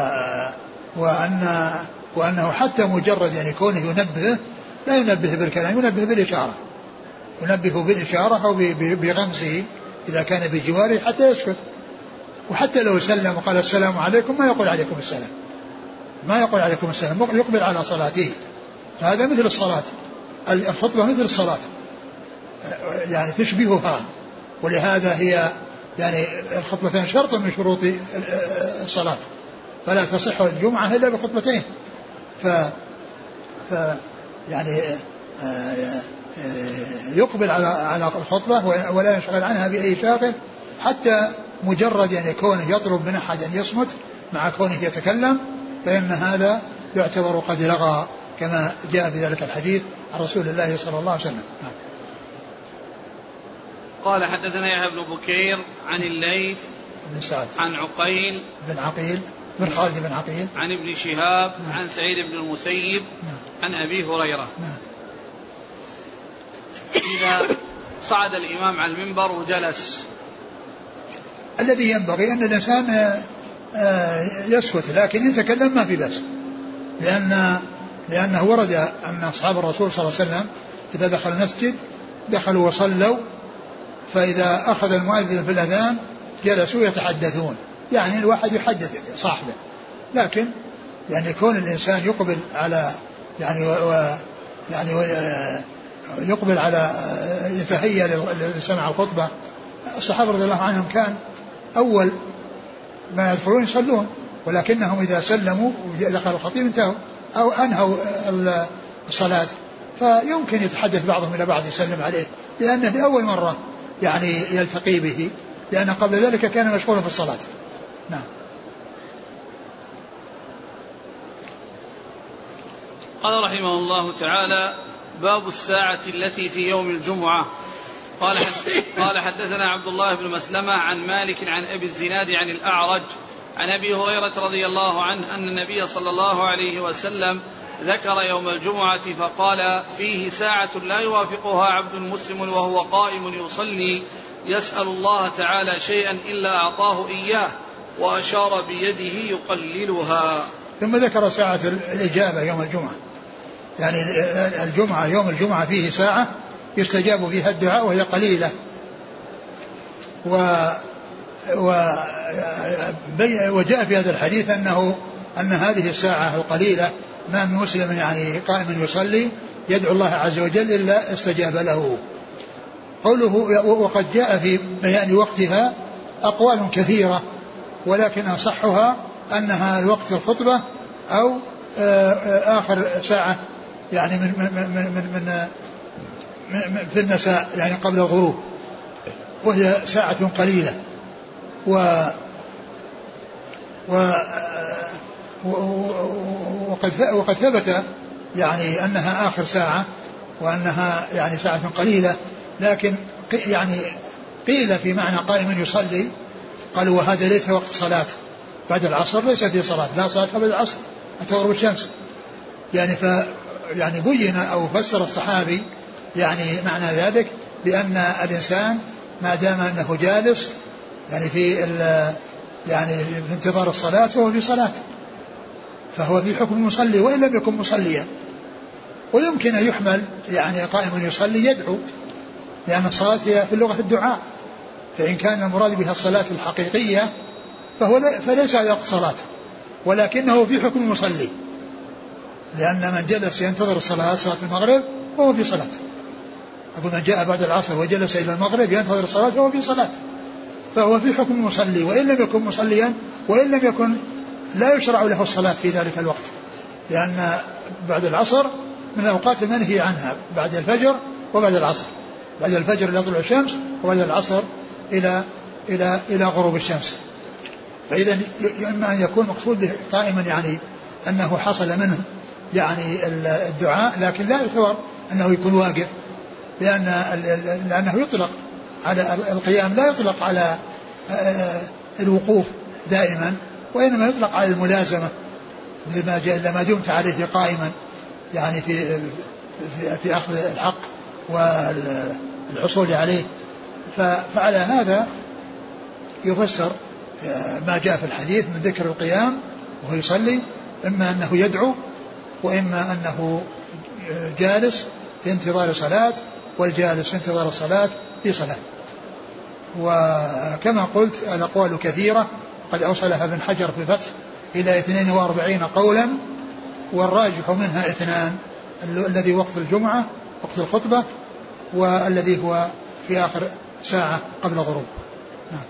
وأن وأنه حتى مجرد يعني كونه ينبه لا ينبه بالكلام، ينبه بالإشارة ينبه بالإشارة أو بغمزه إذا كان بجواره حتى يسكت. وحتى لو سلم وقال السلام عليكم ما يقول عليكم السلام ما يقول عليكم السلام يقبل على صلاته. هذا مثل الصلاة، الخطبة مثل الصلاة يعني تشبهها، ولهذا هي يعني الخطبتين شرط من شروط الصلاة، فلا تصح الجمعة إلا بخطبتين. ف, ف يعني يقبل على على الخطبة ولا ينشغل عنها بأي شاغل، حتى مجرد يعني كونه يطلب من أحد أن يصمت مع كونه يتكلم، فإن هذا يعتبر قد لغى كما جاء بذلك الحديث عن رسول الله صلى الله عليه وسلم. قال حدثنا يحيى بن بكير عن الليث بن سعد عن عقيل بن عقيل بن خالد بن عقيل عن ابن شهاب نعم. عن سعيد بن المسيب نعم. عن أبي هريرة. نعم. إذا صعد الإمام على المنبر وجلس، الذي ينبغي أن الإنسان يسكت، لكن إن تكلم ما في بأس، لأن لأنه ورد أن أصحاب الرسول صلى الله عليه وسلم إذا دخل المسجد دخلوا وصلوا، فإذا أخذ المؤذن في الأذان جلسوا يتحدثون، يعني الواحد يحدث صاحبه، لكن يعني كون الإنسان يقبل على يعني و يعني و يقبل على يتهيأ لسماع الخطبة. الصحابة رضي الله عنهم كان أول ما يدخلون يصلون، ولكنهم إذا سلموا ودخل الخطيب انتهوا أو أنهوا الصلاة، فيمكن يتحدث بعضهم إلى بعض يسلم عليه، لأنه لأول مرة يعني يلتقي به، لأن قبل ذلك كان مشغولا في الصلاة. نعم. قال رحمه الله تعالى: باب الساعة التي في يوم الجمعة. قال قال حدثنا عبد الله بن مسلمة عن مالك عن أبي الزناد عن الأعرج عن أبي هريرة رضي الله عنه أن النبي صلى الله عليه وسلم ذكر يوم الجمعة فقال: فيه ساعة لا يوافقها عبد مسلم وهو قائم يصلي يسأل الله تعالى شيئا إلا أعطاه إياه، وأشار بيده يقللها. ثم ذكر ساعة الإجابة يوم الجمعة، يعني الجمعة يوم الجمعة فيه ساعة يستجاب فيها الدعاء وهي قليلة، و وجاء في هذا الحديث أنه أن هذه الساعة القليلة ما من مسلم يعني قائم يصلي يدعو الله عز وجل إلا استجاب له. قوله وقد جاء في بيان وقتها أقوال كثيرة، ولكن أصحها أنها الوقت الخطبة أو آخر ساعة يعني من من من من, من في المساء يعني قبل الغروب، وهي ساعة قليلة. و وقد وقد ثبت يعني أنها آخر ساعة وأنها يعني ساعة قليلة، لكن يعني قيل في معنى قائم يصلي، قالوا وهذا ليس وقت صلاة بعد العصر، ليس في صلاة لا صلاة بعد العصر حتى غروب الشمس، يعني ف يعني بين أو فسر الصحابي يعني معنى ذلك بأن الإنسان ما دام أنه جالس يعني في يعني في انتظار الصلاة فهو في صلاة، فهو في حكم المصلي وإن لم يكن مصليا. ويمكن أن يحمل يعني قائم يصلي يدعو، لأن الصلاة هي في اللغة الدعاء، فإن كان المراد بها الصلاة الحقيقية فهو فليس وقت صلاة، ولكنه في حكم المصلي، لأن من جلس ينتظر الصلاة صلاة المغرب وهو في صلاة. أقول من جاء بعد العصر وجلس إلى المغرب ينتظر الصلاة فهو في صلاة، فهو في حكم المصلي وإن لم يكن مصليا، وإن لم يكن لا يشرع له الصلاة في ذلك الوقت، لأن بعد العصر من الأوقات المنهي عنها، بعد الفجر وبعد العصر، بعد الفجر إلى طلوع الشمس وبعد العصر إلى إلى إلى غروب الشمس. فإذا إما أن يكون مقصود به قائما يعني أنه حصل منه يعني الدعاء، لكن لا يعتبر أنه يكون واقف، لأن لأنه يطلق على القيام لا يطلق على الوقوف دائما، وإنما يطلق على الملازمة لما جاء لما دمت عليه قائما يعني في في, في أخذ الحق والحصول عليه. فعلى هذا يفسر ما جاء في الحديث من ذكر القيام وهو يصلي، إما أنه يدعو وإما أنه جالس في انتظار صلاة، والجالس في انتظار الصلاة في صلاة. وكما قلت الأقوال كثيرة، قد أوصلها ابن حجر في الفتح إلى اثنين وأربعين قولا، والراجح منها اثنان، الذي وقت الجمعة وقت الخطبة، والذي هو في آخر ساعة قبل الغروب. نعم.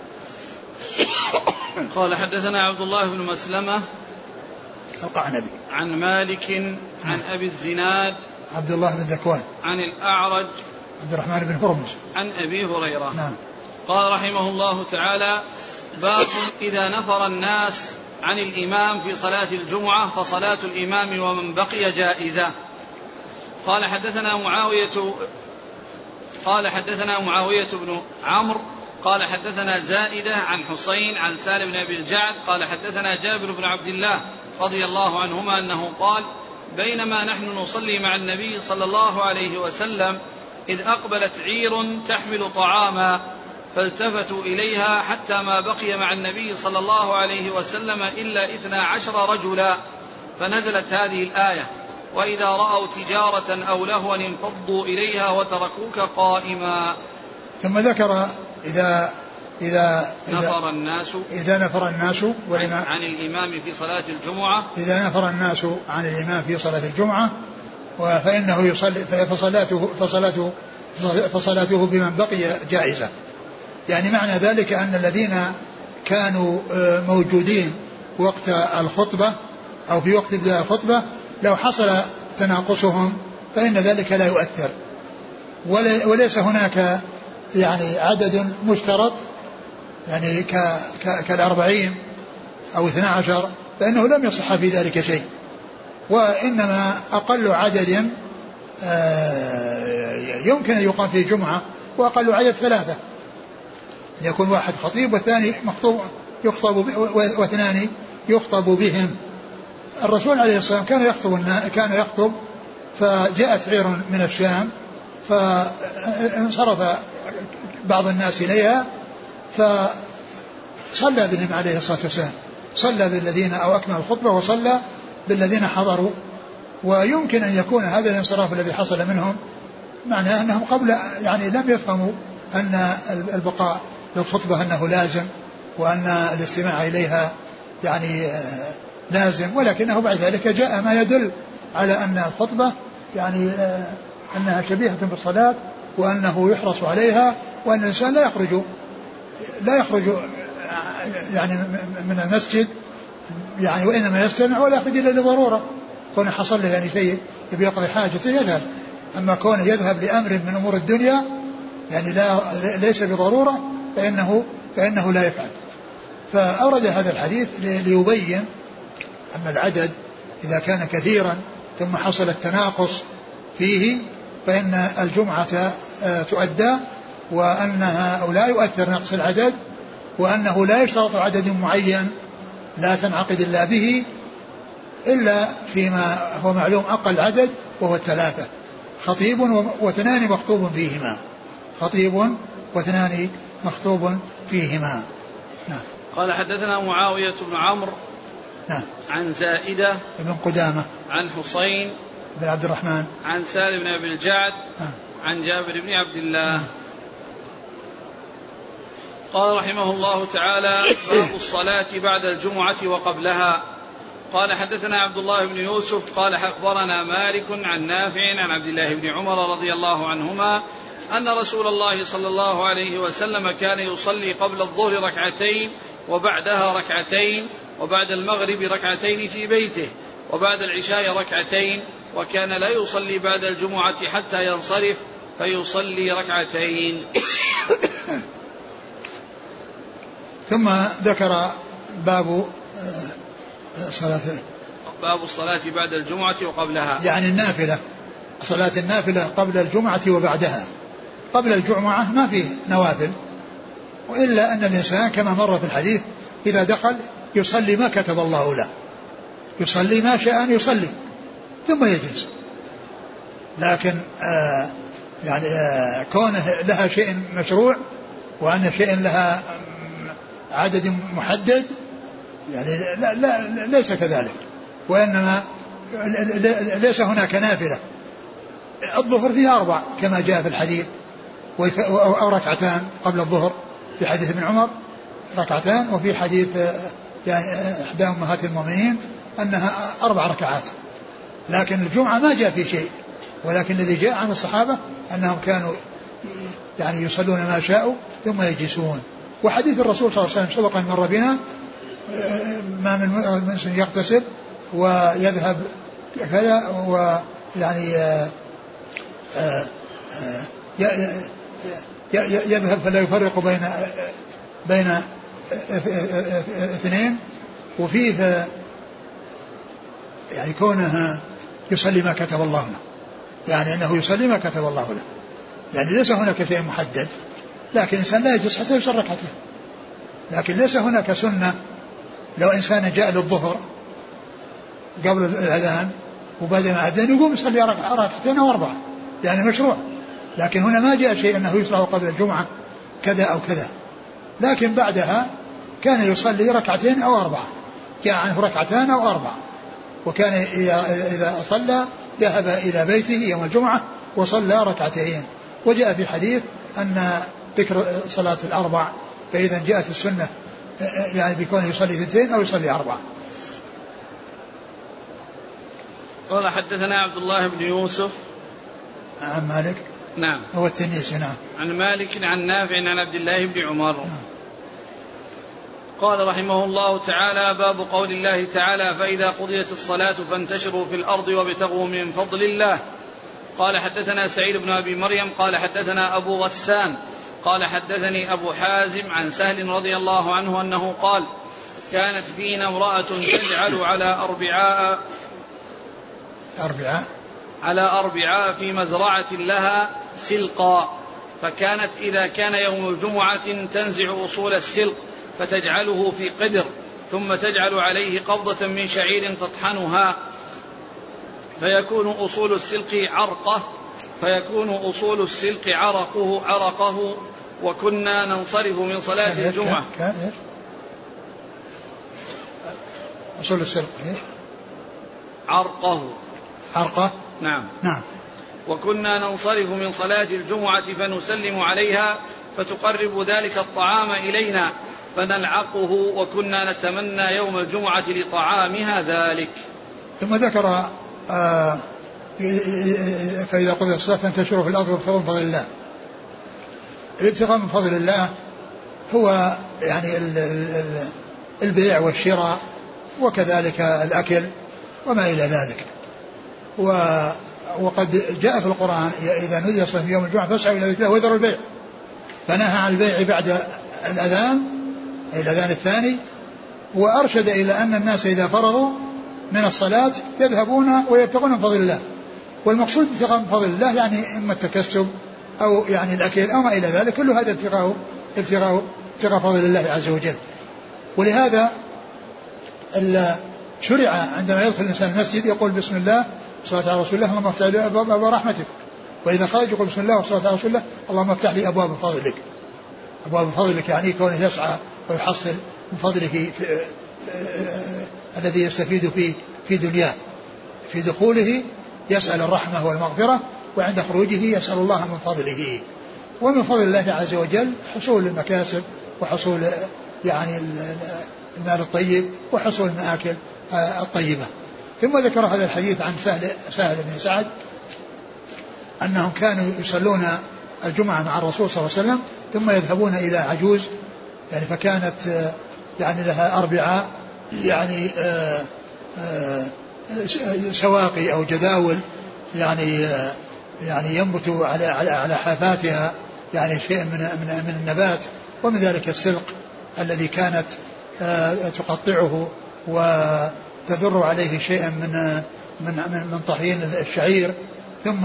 قال حدثنا عبد الله بن مسلمة القعنبي عن مالك عن أبي الزناد عبد الله بن ذكوان عن الأعرج عبد الرحمن بن هرمز عن أبي هريرة. نعم. قال رحمه الله تعالى: باب إذا نفر الناس عن الإمام في صلاة الجمعة فصلاة الإمام ومن بقي جائزة. قال حدثنا معاوية قال حدثنا معاوية بن عمرو قال حدثنا زائدة عن حسين عن سالم بن أبي الجعد قال حدثنا جابر بن عبد الله رضي الله عنهما أنه قال بينما نحن نصلي مع النبي صلى الله عليه وسلم إذ أقبلت عير تحمل طعاما فالتفتوا إليها حتى ما بقي مع النبي صلى الله عليه وسلم إلا اثنا عشر رجلا فنزلت هذه الآية وإذا رأوا تجارة أو لهوا انفضوا إليها وتركوك قائما. ثم ذكر إذا إذا نفر الناس إذا نفر الناس عن, عن الإمام في صلاة الجمعة إذا نفر الناس عن الإمام في صلاة الجمعة فإنه يصلي فصلاته فصلاته فصلاته بمن بقي جائزة. يعني معنى ذلك أن الذين كانوا موجودين وقت الخطبة أو في وقت بداية الخطبة لو حصل تناقصهم فإن ذلك لا يؤثر, وليس هناك يعني عدد مشترط يعني كالأربعين أو اثنى عشر فإنه لم يصح في ذلك شيء, وإنما أقل عدد يمكن أن يقام فيه جمعة وأقل عدد ثلاثة, يكون واحد خطيب والثاني مخطوب يخطب واثنان يخطب بهم. الرسول عليه الصلاة والسلام كان يخطب كان يخطب فجاءت عير من الشام فانصرف بعض الناس إليها فصلى بهم عليه الصلاة والسلام, صلى بالذين أو أكمل الخطبة وصلى بالذين حضروا. ويمكن أن يكون هذا الانصراف الذي حصل منهم معناه أنهم قبل يعني لم يفهموا أن البقاء للخطبة أنه لازم وأن الاستماع إليها يعني لازم, ولكنه بعد ذلك جاء ما يدل على أن الخطبة يعني أنها شبيهة بالصلاة وأنه يحرص عليها وأن الإنسان لا يخرج لا يخرج يعني من المسجد يعني وإنما يستمع ولا يخرج إلا لضرورة, كون حصل له يعني شيء يبي يقضي حاجته يذهب, أما كون يذهب لأمر من أمور الدنيا يعني لا ليس بضرورة فإنه فإنه لا يفعل. فأورد هذا الحديث ليبين أن العدد إذا كان كثيرا ثم حصل التناقص فيه فإن الجمعة تؤدى, وأنها لا يؤثر نقص العدد, وأنه لا يشترط عدد معين لا تنعقد إلا به إلا فيما هو معلوم أقل عدد وهو الثلاثة, خطيب واثنان مخطوب فيهما, خطيب واثنان مخطوب فيهما. نعم. قال حدثنا معاوية بن عمرو نعم. عن زائدة بن قدامة عن حسين بن عبد الرحمن عن سالم بن أبي الجعد نعم. عن جابر بن عبد الله نعم. قال رحمه الله تعالى باب الصلاة بعد الجمعة وقبلها. قال حدثنا عبد الله بن يوسف قال أخبرنا مالك عن نافع عن عبد الله بن عمر رضي الله عنهما أن رسول الله صلى الله عليه وسلم كان يصلي قبل الظهر ركعتين وبعدها ركعتين وبعد المغرب ركعتين في بيته وبعد العشاء ركعتين, وكان لا يصلي بعد الجمعة حتى ينصرف فيصلي ركعتين. ثم ذكر باب صلاة باب الصلاة بعد الجمعة وقبلها, يعني النافلة, صلاة النافلة قبل الجمعة وبعدها. قبل الجمعة ما فيه نوافل, وإلا أن الإنسان كما مر في الحديث إذا دخل يصلي ما كتب الله له, يصلي ما شاء أن يصلي ثم يجلس, لكن آه يعني آه كونه لها شيء مشروع وأن شيء لها عدد محدد يعني لا, لا ليس كذلك, وإنما ليس هناك نافلة. الظهر فيها أربع كما جاء في الحديث, أو ركعتان قبل الظهر في حديث ابن عمر ركعتان, وفي حديث يعني إحدى أمهات المؤمنين أنها أربع ركعات. لكن الجمعة ما جاء في شيء, ولكن الذي جاء عن الصحابة أنهم كانوا يعني يصلون ما شاءوا ثم يجلسون. وحديث الرسول صلى الله عليه وسلم سبقا مر بنا, ما من من يغتسل ويذهب كذا ويعني يذهب فلا يفرق بين بين اثنين, وفيه يعني كونه يصلي ما كتب الله له, يعني أنه يصلي ما كتب الله له. يعني ليس هناك شيء محدد، لكن الإنسان لا يجلس حتى يصلي ركعتين. لكن ليس هناك سنة لو إنسان جاء للظهر قبل الأذان وبعد ما أذن يقوم يصلي ركعتين أو أربعة، يعني مشروع. لكن هنا ما جاء شيء أنه يشرع قبل الجمعة كذا أو كذا، لكن بعدها كان يصلي ركعتين أو أربعة، جاء عنه ركعتان أو أربعة. وكان إذا صلى ذهب إلى بيته يوم الجمعة وصلى ركعتين. وجاء في حديث أن ذكر صلاة الأربع، فإذا جاءت السنة يعني بيكون يصلي اثنتين أو يصلي أربعة. قال حدثنا عبد الله بن يوسف عن مالك، نعم هو التنيسي، نعم، عن مالك عن نافع عن عبد الله بن عمر، نعم. قال رحمه الله تعالى: باب قول الله تعالى: فإذا قضيت الصلاة فانتشروا في الأرض وابتغوا من فضل الله. قال حدثنا سعيد بن أبي مريم قال حدثنا أبو غسان قال حدثني أبو حازم عن سهل رضي الله عنه أنه قال: كانت فينا امرأة تجعل على أربعاء أربعاء على أربعاء في مزرعة لها سلقا، فكانت إذا كان يوم الجمعة تنزع أصول السلق فتجعله في قدر، ثم تجعل عليه قبضة من شعير تطحنها، فيكون أصول السلق عرقه فيكون أصول السلق عرقه عرقه وكنا ننصرف من صلاة الجمعة. كان إيش؟ أصول السلق إيش؟ عرقه عرقه، نعم نعم. وكنا ننصرف من صلاة الجمعة فنسلم عليها فتقرب ذلك الطعام إلينا فنلعقه، وكنا نتمنى يوم الجمعة لطعامها ذلك. ثم ذكر آه فإذا قضي الصلاة فانتشروا في الأرض وابتغوا من فضل الله. الابتغاء من فضل الله هو يعني البيع والشراء وكذلك الأكل وما إلى ذلك. وقد جاء في القرآن: إذا نودي الصلاة في يوم الجمعة فاسعوا إلى ذكر الله وذروا البيع. فنهى عن البيع بعد الأذان أي الأذان الثاني، وأرشد إلى أن الناس إذا فرغوا من الصلاة يذهبون ويبتغون من فضل الله. والمقصود ابتغاء من فضل الله يعني إما التكسب أو يعني الأكل أو ما إلى ذلك، كل هذا ابتغاء ابتغاء ابتغاء فضل الله عز وجل. ولهذا شرع عندما يدخل الإنسان المسجد يقول: بسم الله والصلاة على رسول الله اللهم افتح لي أبواب رحمتك. وإذا خرج يقول: بسم الله والصلاة على رسول الله اللهم افتح لي أبواب فضلك. أبواب فضلك يعني كونه يسعى ويحصل من فضله الذي يستفيد فيه في دنياه. في دخوله يسأل الرحمة والمغفرة، وعند خروجه يسأل الله من فضله. ومن فضل الله عز وجل حصول المكاسب وحصول يعني المال الطيب وحصول المآكل الطيبة. ثم ذكر هذا الحديث عن سهل, سهل بن سعد أنهم كانوا يصلون الجمعة مع الرسول صلى الله عليه وسلم ثم يذهبون إلى عجوز يعني فكانت يعني لها أربعاء يعني آآ آآ سواقي أو جداول يعني يعني ينبت على على على حافاتها يعني شيء من من من النبات، ومن ذلك السلق الذي كانت تقطعه وتذر عليه شيئا من من من طحين الشعير، ثم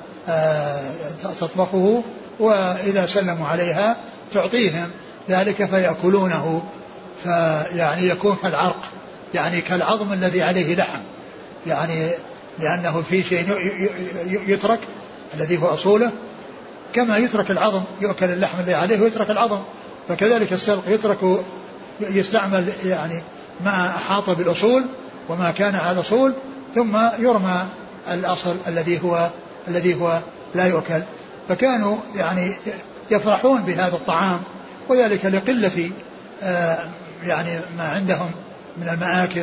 تطبخه، وإذا سلموا عليها تعطيهم ذلك فيأكلونه، فيعني يكون كالعرق يعني كالعظم الذي عليه لحم، يعني لأنه في شيء يترك الذي هو أصوله، كما يترك العظم يؤكل اللحم الذي عليه ويترك العظم، فكذلك السلق يترك يستعمل يعني ما أحاط بالأصول وما كان على الأصول، ثم يرمى الأصل الذي هو الذي هو لا يؤكل. فكانوا يعني يفرحون بهذا الطعام، وذلك لقلة آه يعني ما عندهم من المآكل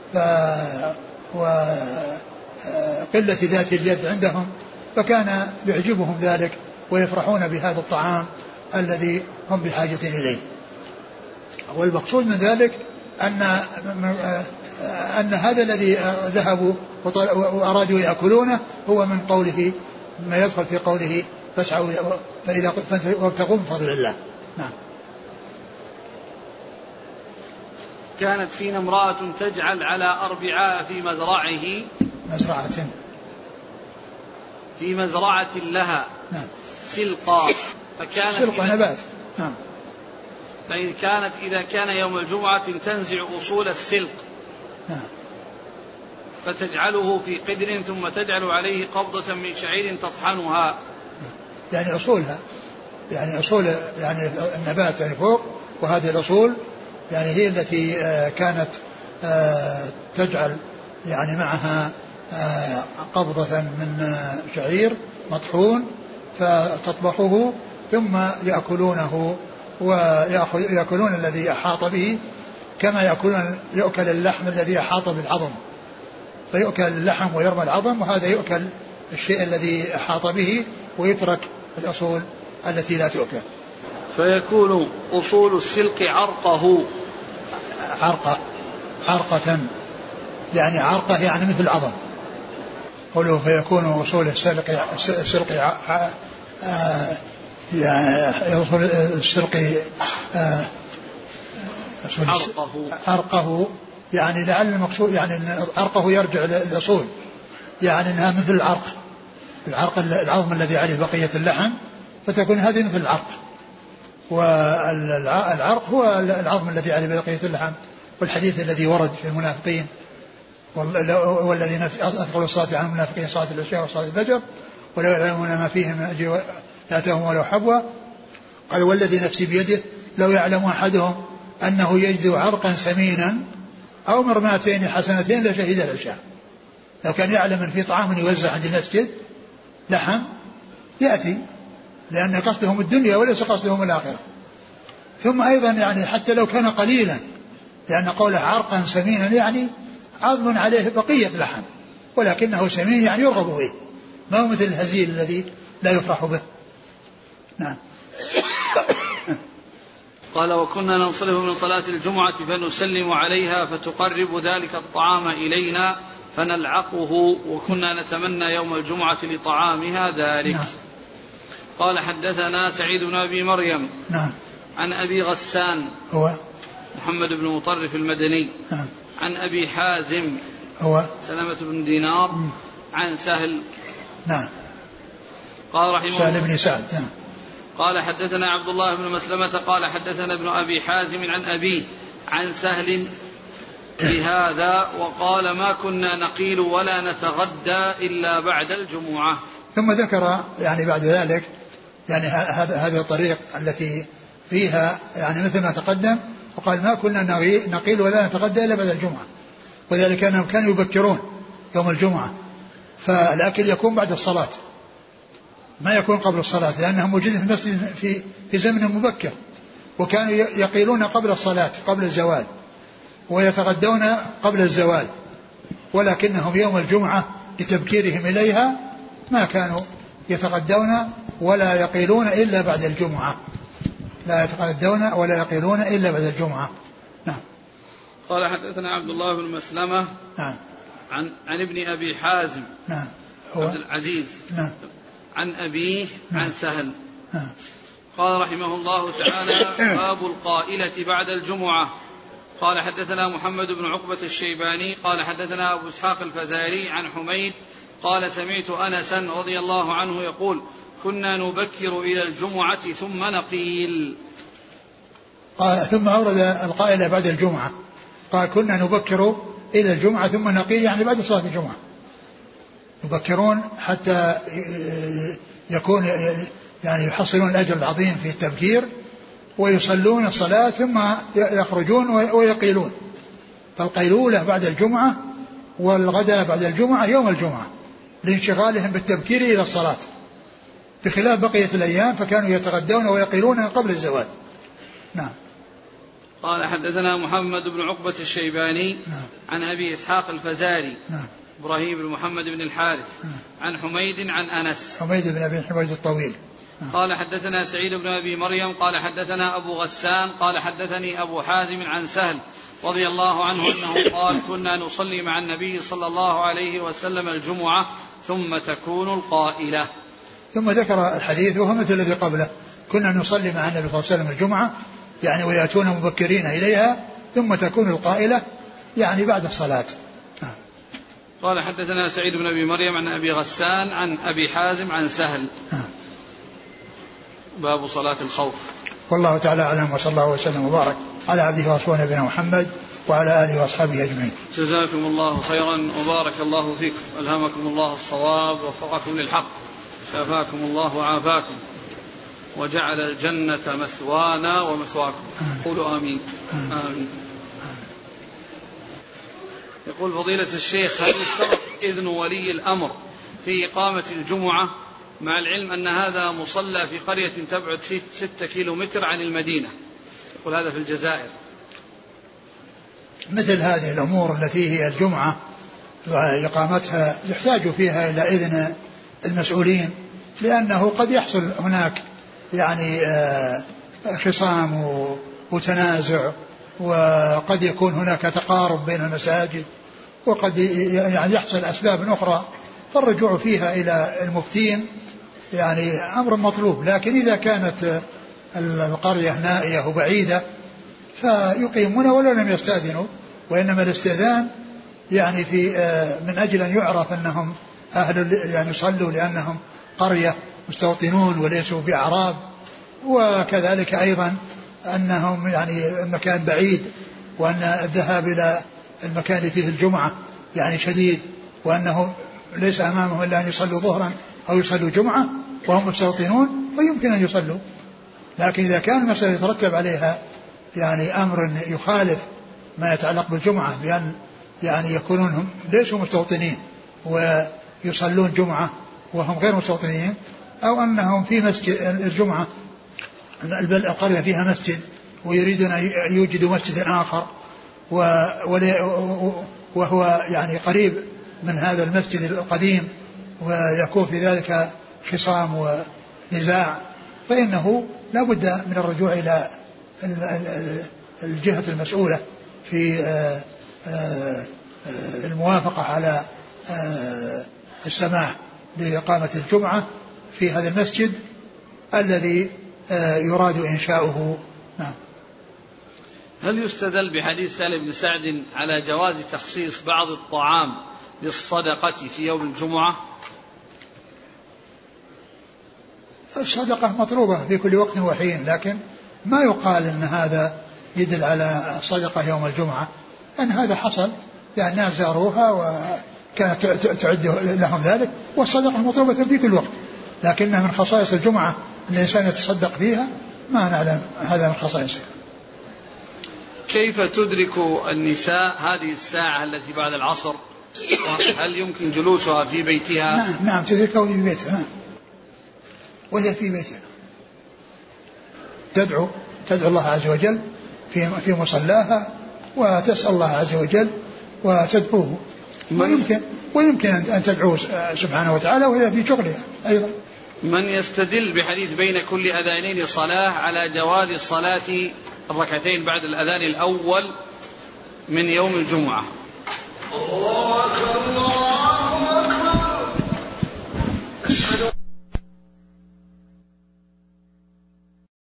وقلة ذات اليد عندهم، فكان يعجبهم ذلك ويفرحون بهذا الطعام الذي هم بحاجة إليه. والمقصود من ذلك أن أن هذا الذي ذهبوا وأرادوا يأكلونه هو من قوله ما يدخل في قوله فاسعوا فإذا وابتغوا من فضل الله. نعم. كانت فينا امرأة تجعل على أربعاء في مزرعه مزرعة في مزرعة لها نعم. سلقا فكانت سلقا نبات. نعم. فإن كانت إذا كان يوم الجمعة تنزع أصول السلق نعم. فتجعله في قدر ثم تجعل عليه قبضة من شعير تطحنها. يعني أصولها يعني أصول يعني النبات يعني فوق، وهذه الأصول يعني هي التي كانت تجعل يعني معها قبضة من شعير مطحون فتطبخه ثم يأكلونه ويأكلون الذي أحاط به كما يأكلون يأكل اللحم الذي أحاط بالعظم، فيؤكل اللحم ويرمى العظم، وهذا يؤكل الشيء الذي أحاط به ويترك الأصول التي لا تؤكل. فيكون أصول السلق عرقه عرقة عرقة يعني عرقة يعني مثل العظم. قوله فيكون أصول السلق السلق يعني أصول السلق عرقه عرقه يعني لعل المقصود يعني عرقه يرجع للأصول، يعني أنها مثل العرق العرق العظم الذي عليه بقية اللحم، فتكون هذه مثل العرق، والعرق هو العظم الذي عليه بقية اللحم. والحديث الذي ورد في المنافقين والذي أثقل الصلاة عن المنافقين صلاة العشاء وصلاة الفجر ولو يعلمون ما فيهم من أجل يأتهم ولو حبوا، قال والذي نفسي بيده لو يعلم أحدهم أنه يجد عرقا سمينا أو مرماتين حسنتين لشهد العشاء. لو كان يعلم أن في طعام يوزع عند المسجد لحم يأتي، لأن قصدهم الدنيا وليس قصدهم الآخرة. ثم أيضا يعني حتى لو كان قليلا، لأن قوله عرقا سمينا يعني عظم عليه بقية لحم، ولكنه سمين يعني يرغب به، ما هو مثل الهزيل الذي لا يفرح به. نعم. قال وكنا ننصرف من صلاة الجمعة فنسلم عليها فتقرب ذلك الطعام إلينا فنلعقه، وكنا نتمنى يوم الجمعة لطعامها ذلك. نعم. قال حدثنا سعيد بن أبي مريم نعم. عن أبي غسان هو محمد بن مطرف المدني. نعم. عن أبي حازم هو سلمة بن دينار. م. عن سهل. نعم. قال رحمه سهل بن سعد. نعم. قال حدثنا عبد الله بن مسلمة قال حدثنا ابن أبي حازم عن أبيه عن سهل بهذا وقال ما كنا نقيل ولا نتغدى إلا بعد الجمعة. ثم ذكر يعني بعد ذلك يعني هذا هذا الطريق التي فيها يعني مثل ما تقدم، وقال ما كنا نقيل ولا نتغدى إلا بعد الجمعة، وذلك أنهم كانوا يبكرون يوم الجمعة، فالأكل يكون بعد الصلاة ما يكون قبل الصلاة، لأنهم موجودين في المسجد في في زمن مبكر، وكانوا يقيلون قبل الصلاة قبل الزوال ويتغدون قبل الزوال، ولكنهم يوم الجمعة لتبكيرهم إليها ما كانوا يتغدون ولا يقيلون إلا بعد الجمعة، لا يتغدون ولا يقيلون إلا بعد الجمعة. نعم. قال حدثنا عبد الله بن مسلمة. نعم. عن عن ابن أبي حازم. نعم. هو عبد العزيز. نعم. عن أبيه. نعم. عن سهل. نعم. قال رحمه الله تعالى باب القائلة بعد الجمعة. قال حدثنا محمد بن عقبة الشيباني قال حدثنا أبو إسحاق الفزاري عن حميد قال سمعت أنسا رضي الله عنه يقول كنا نبكر إلى الجمعة ثم نقيل. قال ثم أورد القائلة بعد الجمعة، قال كنا نبكر إلى الجمعة ثم نقيل يعني بعد صلاة الجمعة، يبكرون حتى يكون يعني يحصلون الأجر العظيم في التبكير ويصلون الصلاة ثم يخرجون ويقيلون. فالقيلولة بعد الجمعة والغداء بعد الجمعة يوم الجمعة لانشغالهم بالتبكير إلى الصلاة، بخلاف بقية الأيام فكانوا يتغدون ويقيلون قبل الزوال. نعم. قال حدثنا محمد بن عقبة الشيباني. نعم. عن أبي إسحاق الفزاري. نعم. إبراهيم بن محمد بن الحارث. نعم. عن حميد عن أنس. حميد بن أبي حميد الطويل. نعم. قال حدثنا سعيد بن أبي مريم قال حدثنا أبو غسان قال حدثني أبو حازم عن سهل رضي الله عنه أنه قال كنا نصلي مع النبي صلى الله عليه وسلم الجمعة ثم تكون القائلة. ثم ذكر الحديث وهو مثل الذي قبله، كنا نصلي مع النبي صلى الله عليه وسلم الجمعة يعني ويأتون مبكرين إليها ثم تكون القائلة يعني بعد الصلاة. قال حدثنا سعيد بن أبي مريم عن أبي غسان عن أبي حازم عن سهل. باب صلاة الخوف. والله تعالى أعلم، وصلى الله وسلم وبارك على عبده ورسوله نبينا محمد وعلى آله وأصحابه أجمعين. جزاكم الله خيرا وبارك الله فيكم، ألهمكم الله الصواب ووفقكم للحق، شافاكم الله وعافاكم، وجعل الجنة مثوانا ومثواكم. قولوا آمين. آمين. يقول فضيلة الشيخ: هل يشترط إذن ولي الأمر في إقامة الجمعة، مع العلم أن هذا مصلى في قرية تبعد ستة كيلو متر عن المدينة؟ يقول هذا في الجزائر. مثل هذه الأمور التي هي الجمعة وإقامتها يحتاج فيها إلى إذن المسؤولين، لأنه قد يحصل هناك يعني خصام وتنازع، وقد يكون هناك تقارب بين المساجد، وقد يعني يحصل أسباب أخرى، فالرجوع فيها إلى المفتين يعني أمر مطلوب. لكن إذا كانت القرية نائية وبعيدة فيقيمون ولو لم يستأذنوا، وإنما الاستئذان يعني في من أجل أن يعرف أنهم أهل يعني يصلوا، لأنهم قرية مستوطنون وليسوا بأعراب، وكذلك أيضا أنهم يعني مكان بعيد، وأن الذهاب إلى المكان اللي فيه الجمعة يعني شديد، وأنه ليس أمامهم إلا أن يصلوا ظهرا أو يصلوا جمعة وهم مستوطنون، فيمكن أن يصلوا. لكن إذا كان المسألة يترتب عليها يعني أمر يخالف ما يتعلق بالجمعة، بأن يعني يكونون هم ليسوا مستوطنين ويصلون جمعة وهم غير مستوطنين، أو أنهم في مسجد الجمعة القرية فيها مسجد ويريدون أن يوجدوا مسجد آخر وهو يعني قريب من هذا المسجد القديم، ويكون في ذلك خصام ونزاع، فإنه لا بد من الرجوع إلى الجهة المسؤولة في الموافقة على السماح لإقامة الجمعة في هذا المسجد الذي يراد إنشاؤه. نعم. هل يستدل بحديث سالم بن سعد على جواز تخصيص بعض الطعام للصدقة في يوم الجمعة؟ الصدقة مطلوبة في كل وقت وحين، لكن ما يقال أن هذا يدل على الصدقة يوم الجمعة، أن هذا حصل لأن الناس زاروها وكانت تعد لهم ذلك، والصدقة مطلوبة في كل وقت، لكنها من خصائص الجمعة أن الإنسان يتصدق فيها، ما نعلم هذا من خصائصها. كيف تدرك النساء هذه الساعة التي بعد العصر؟ هل يمكن جلوسها في بيتها؟ نعم نعم تدركها في بيتها، نعم، وهي في بيتها تدعو تدعو الله عز وجل في في مصلاها، وتسأل الله عز وجل وتدعوه، ويمكن ويمكن أن تدعو سبحانه وتعالى وهي في شغلها أيضا. من يستدل بحديث بين كل أذانين صلاة على جواز الصلاة الركعتين بعد الأذان الأول من يوم الجمعة؟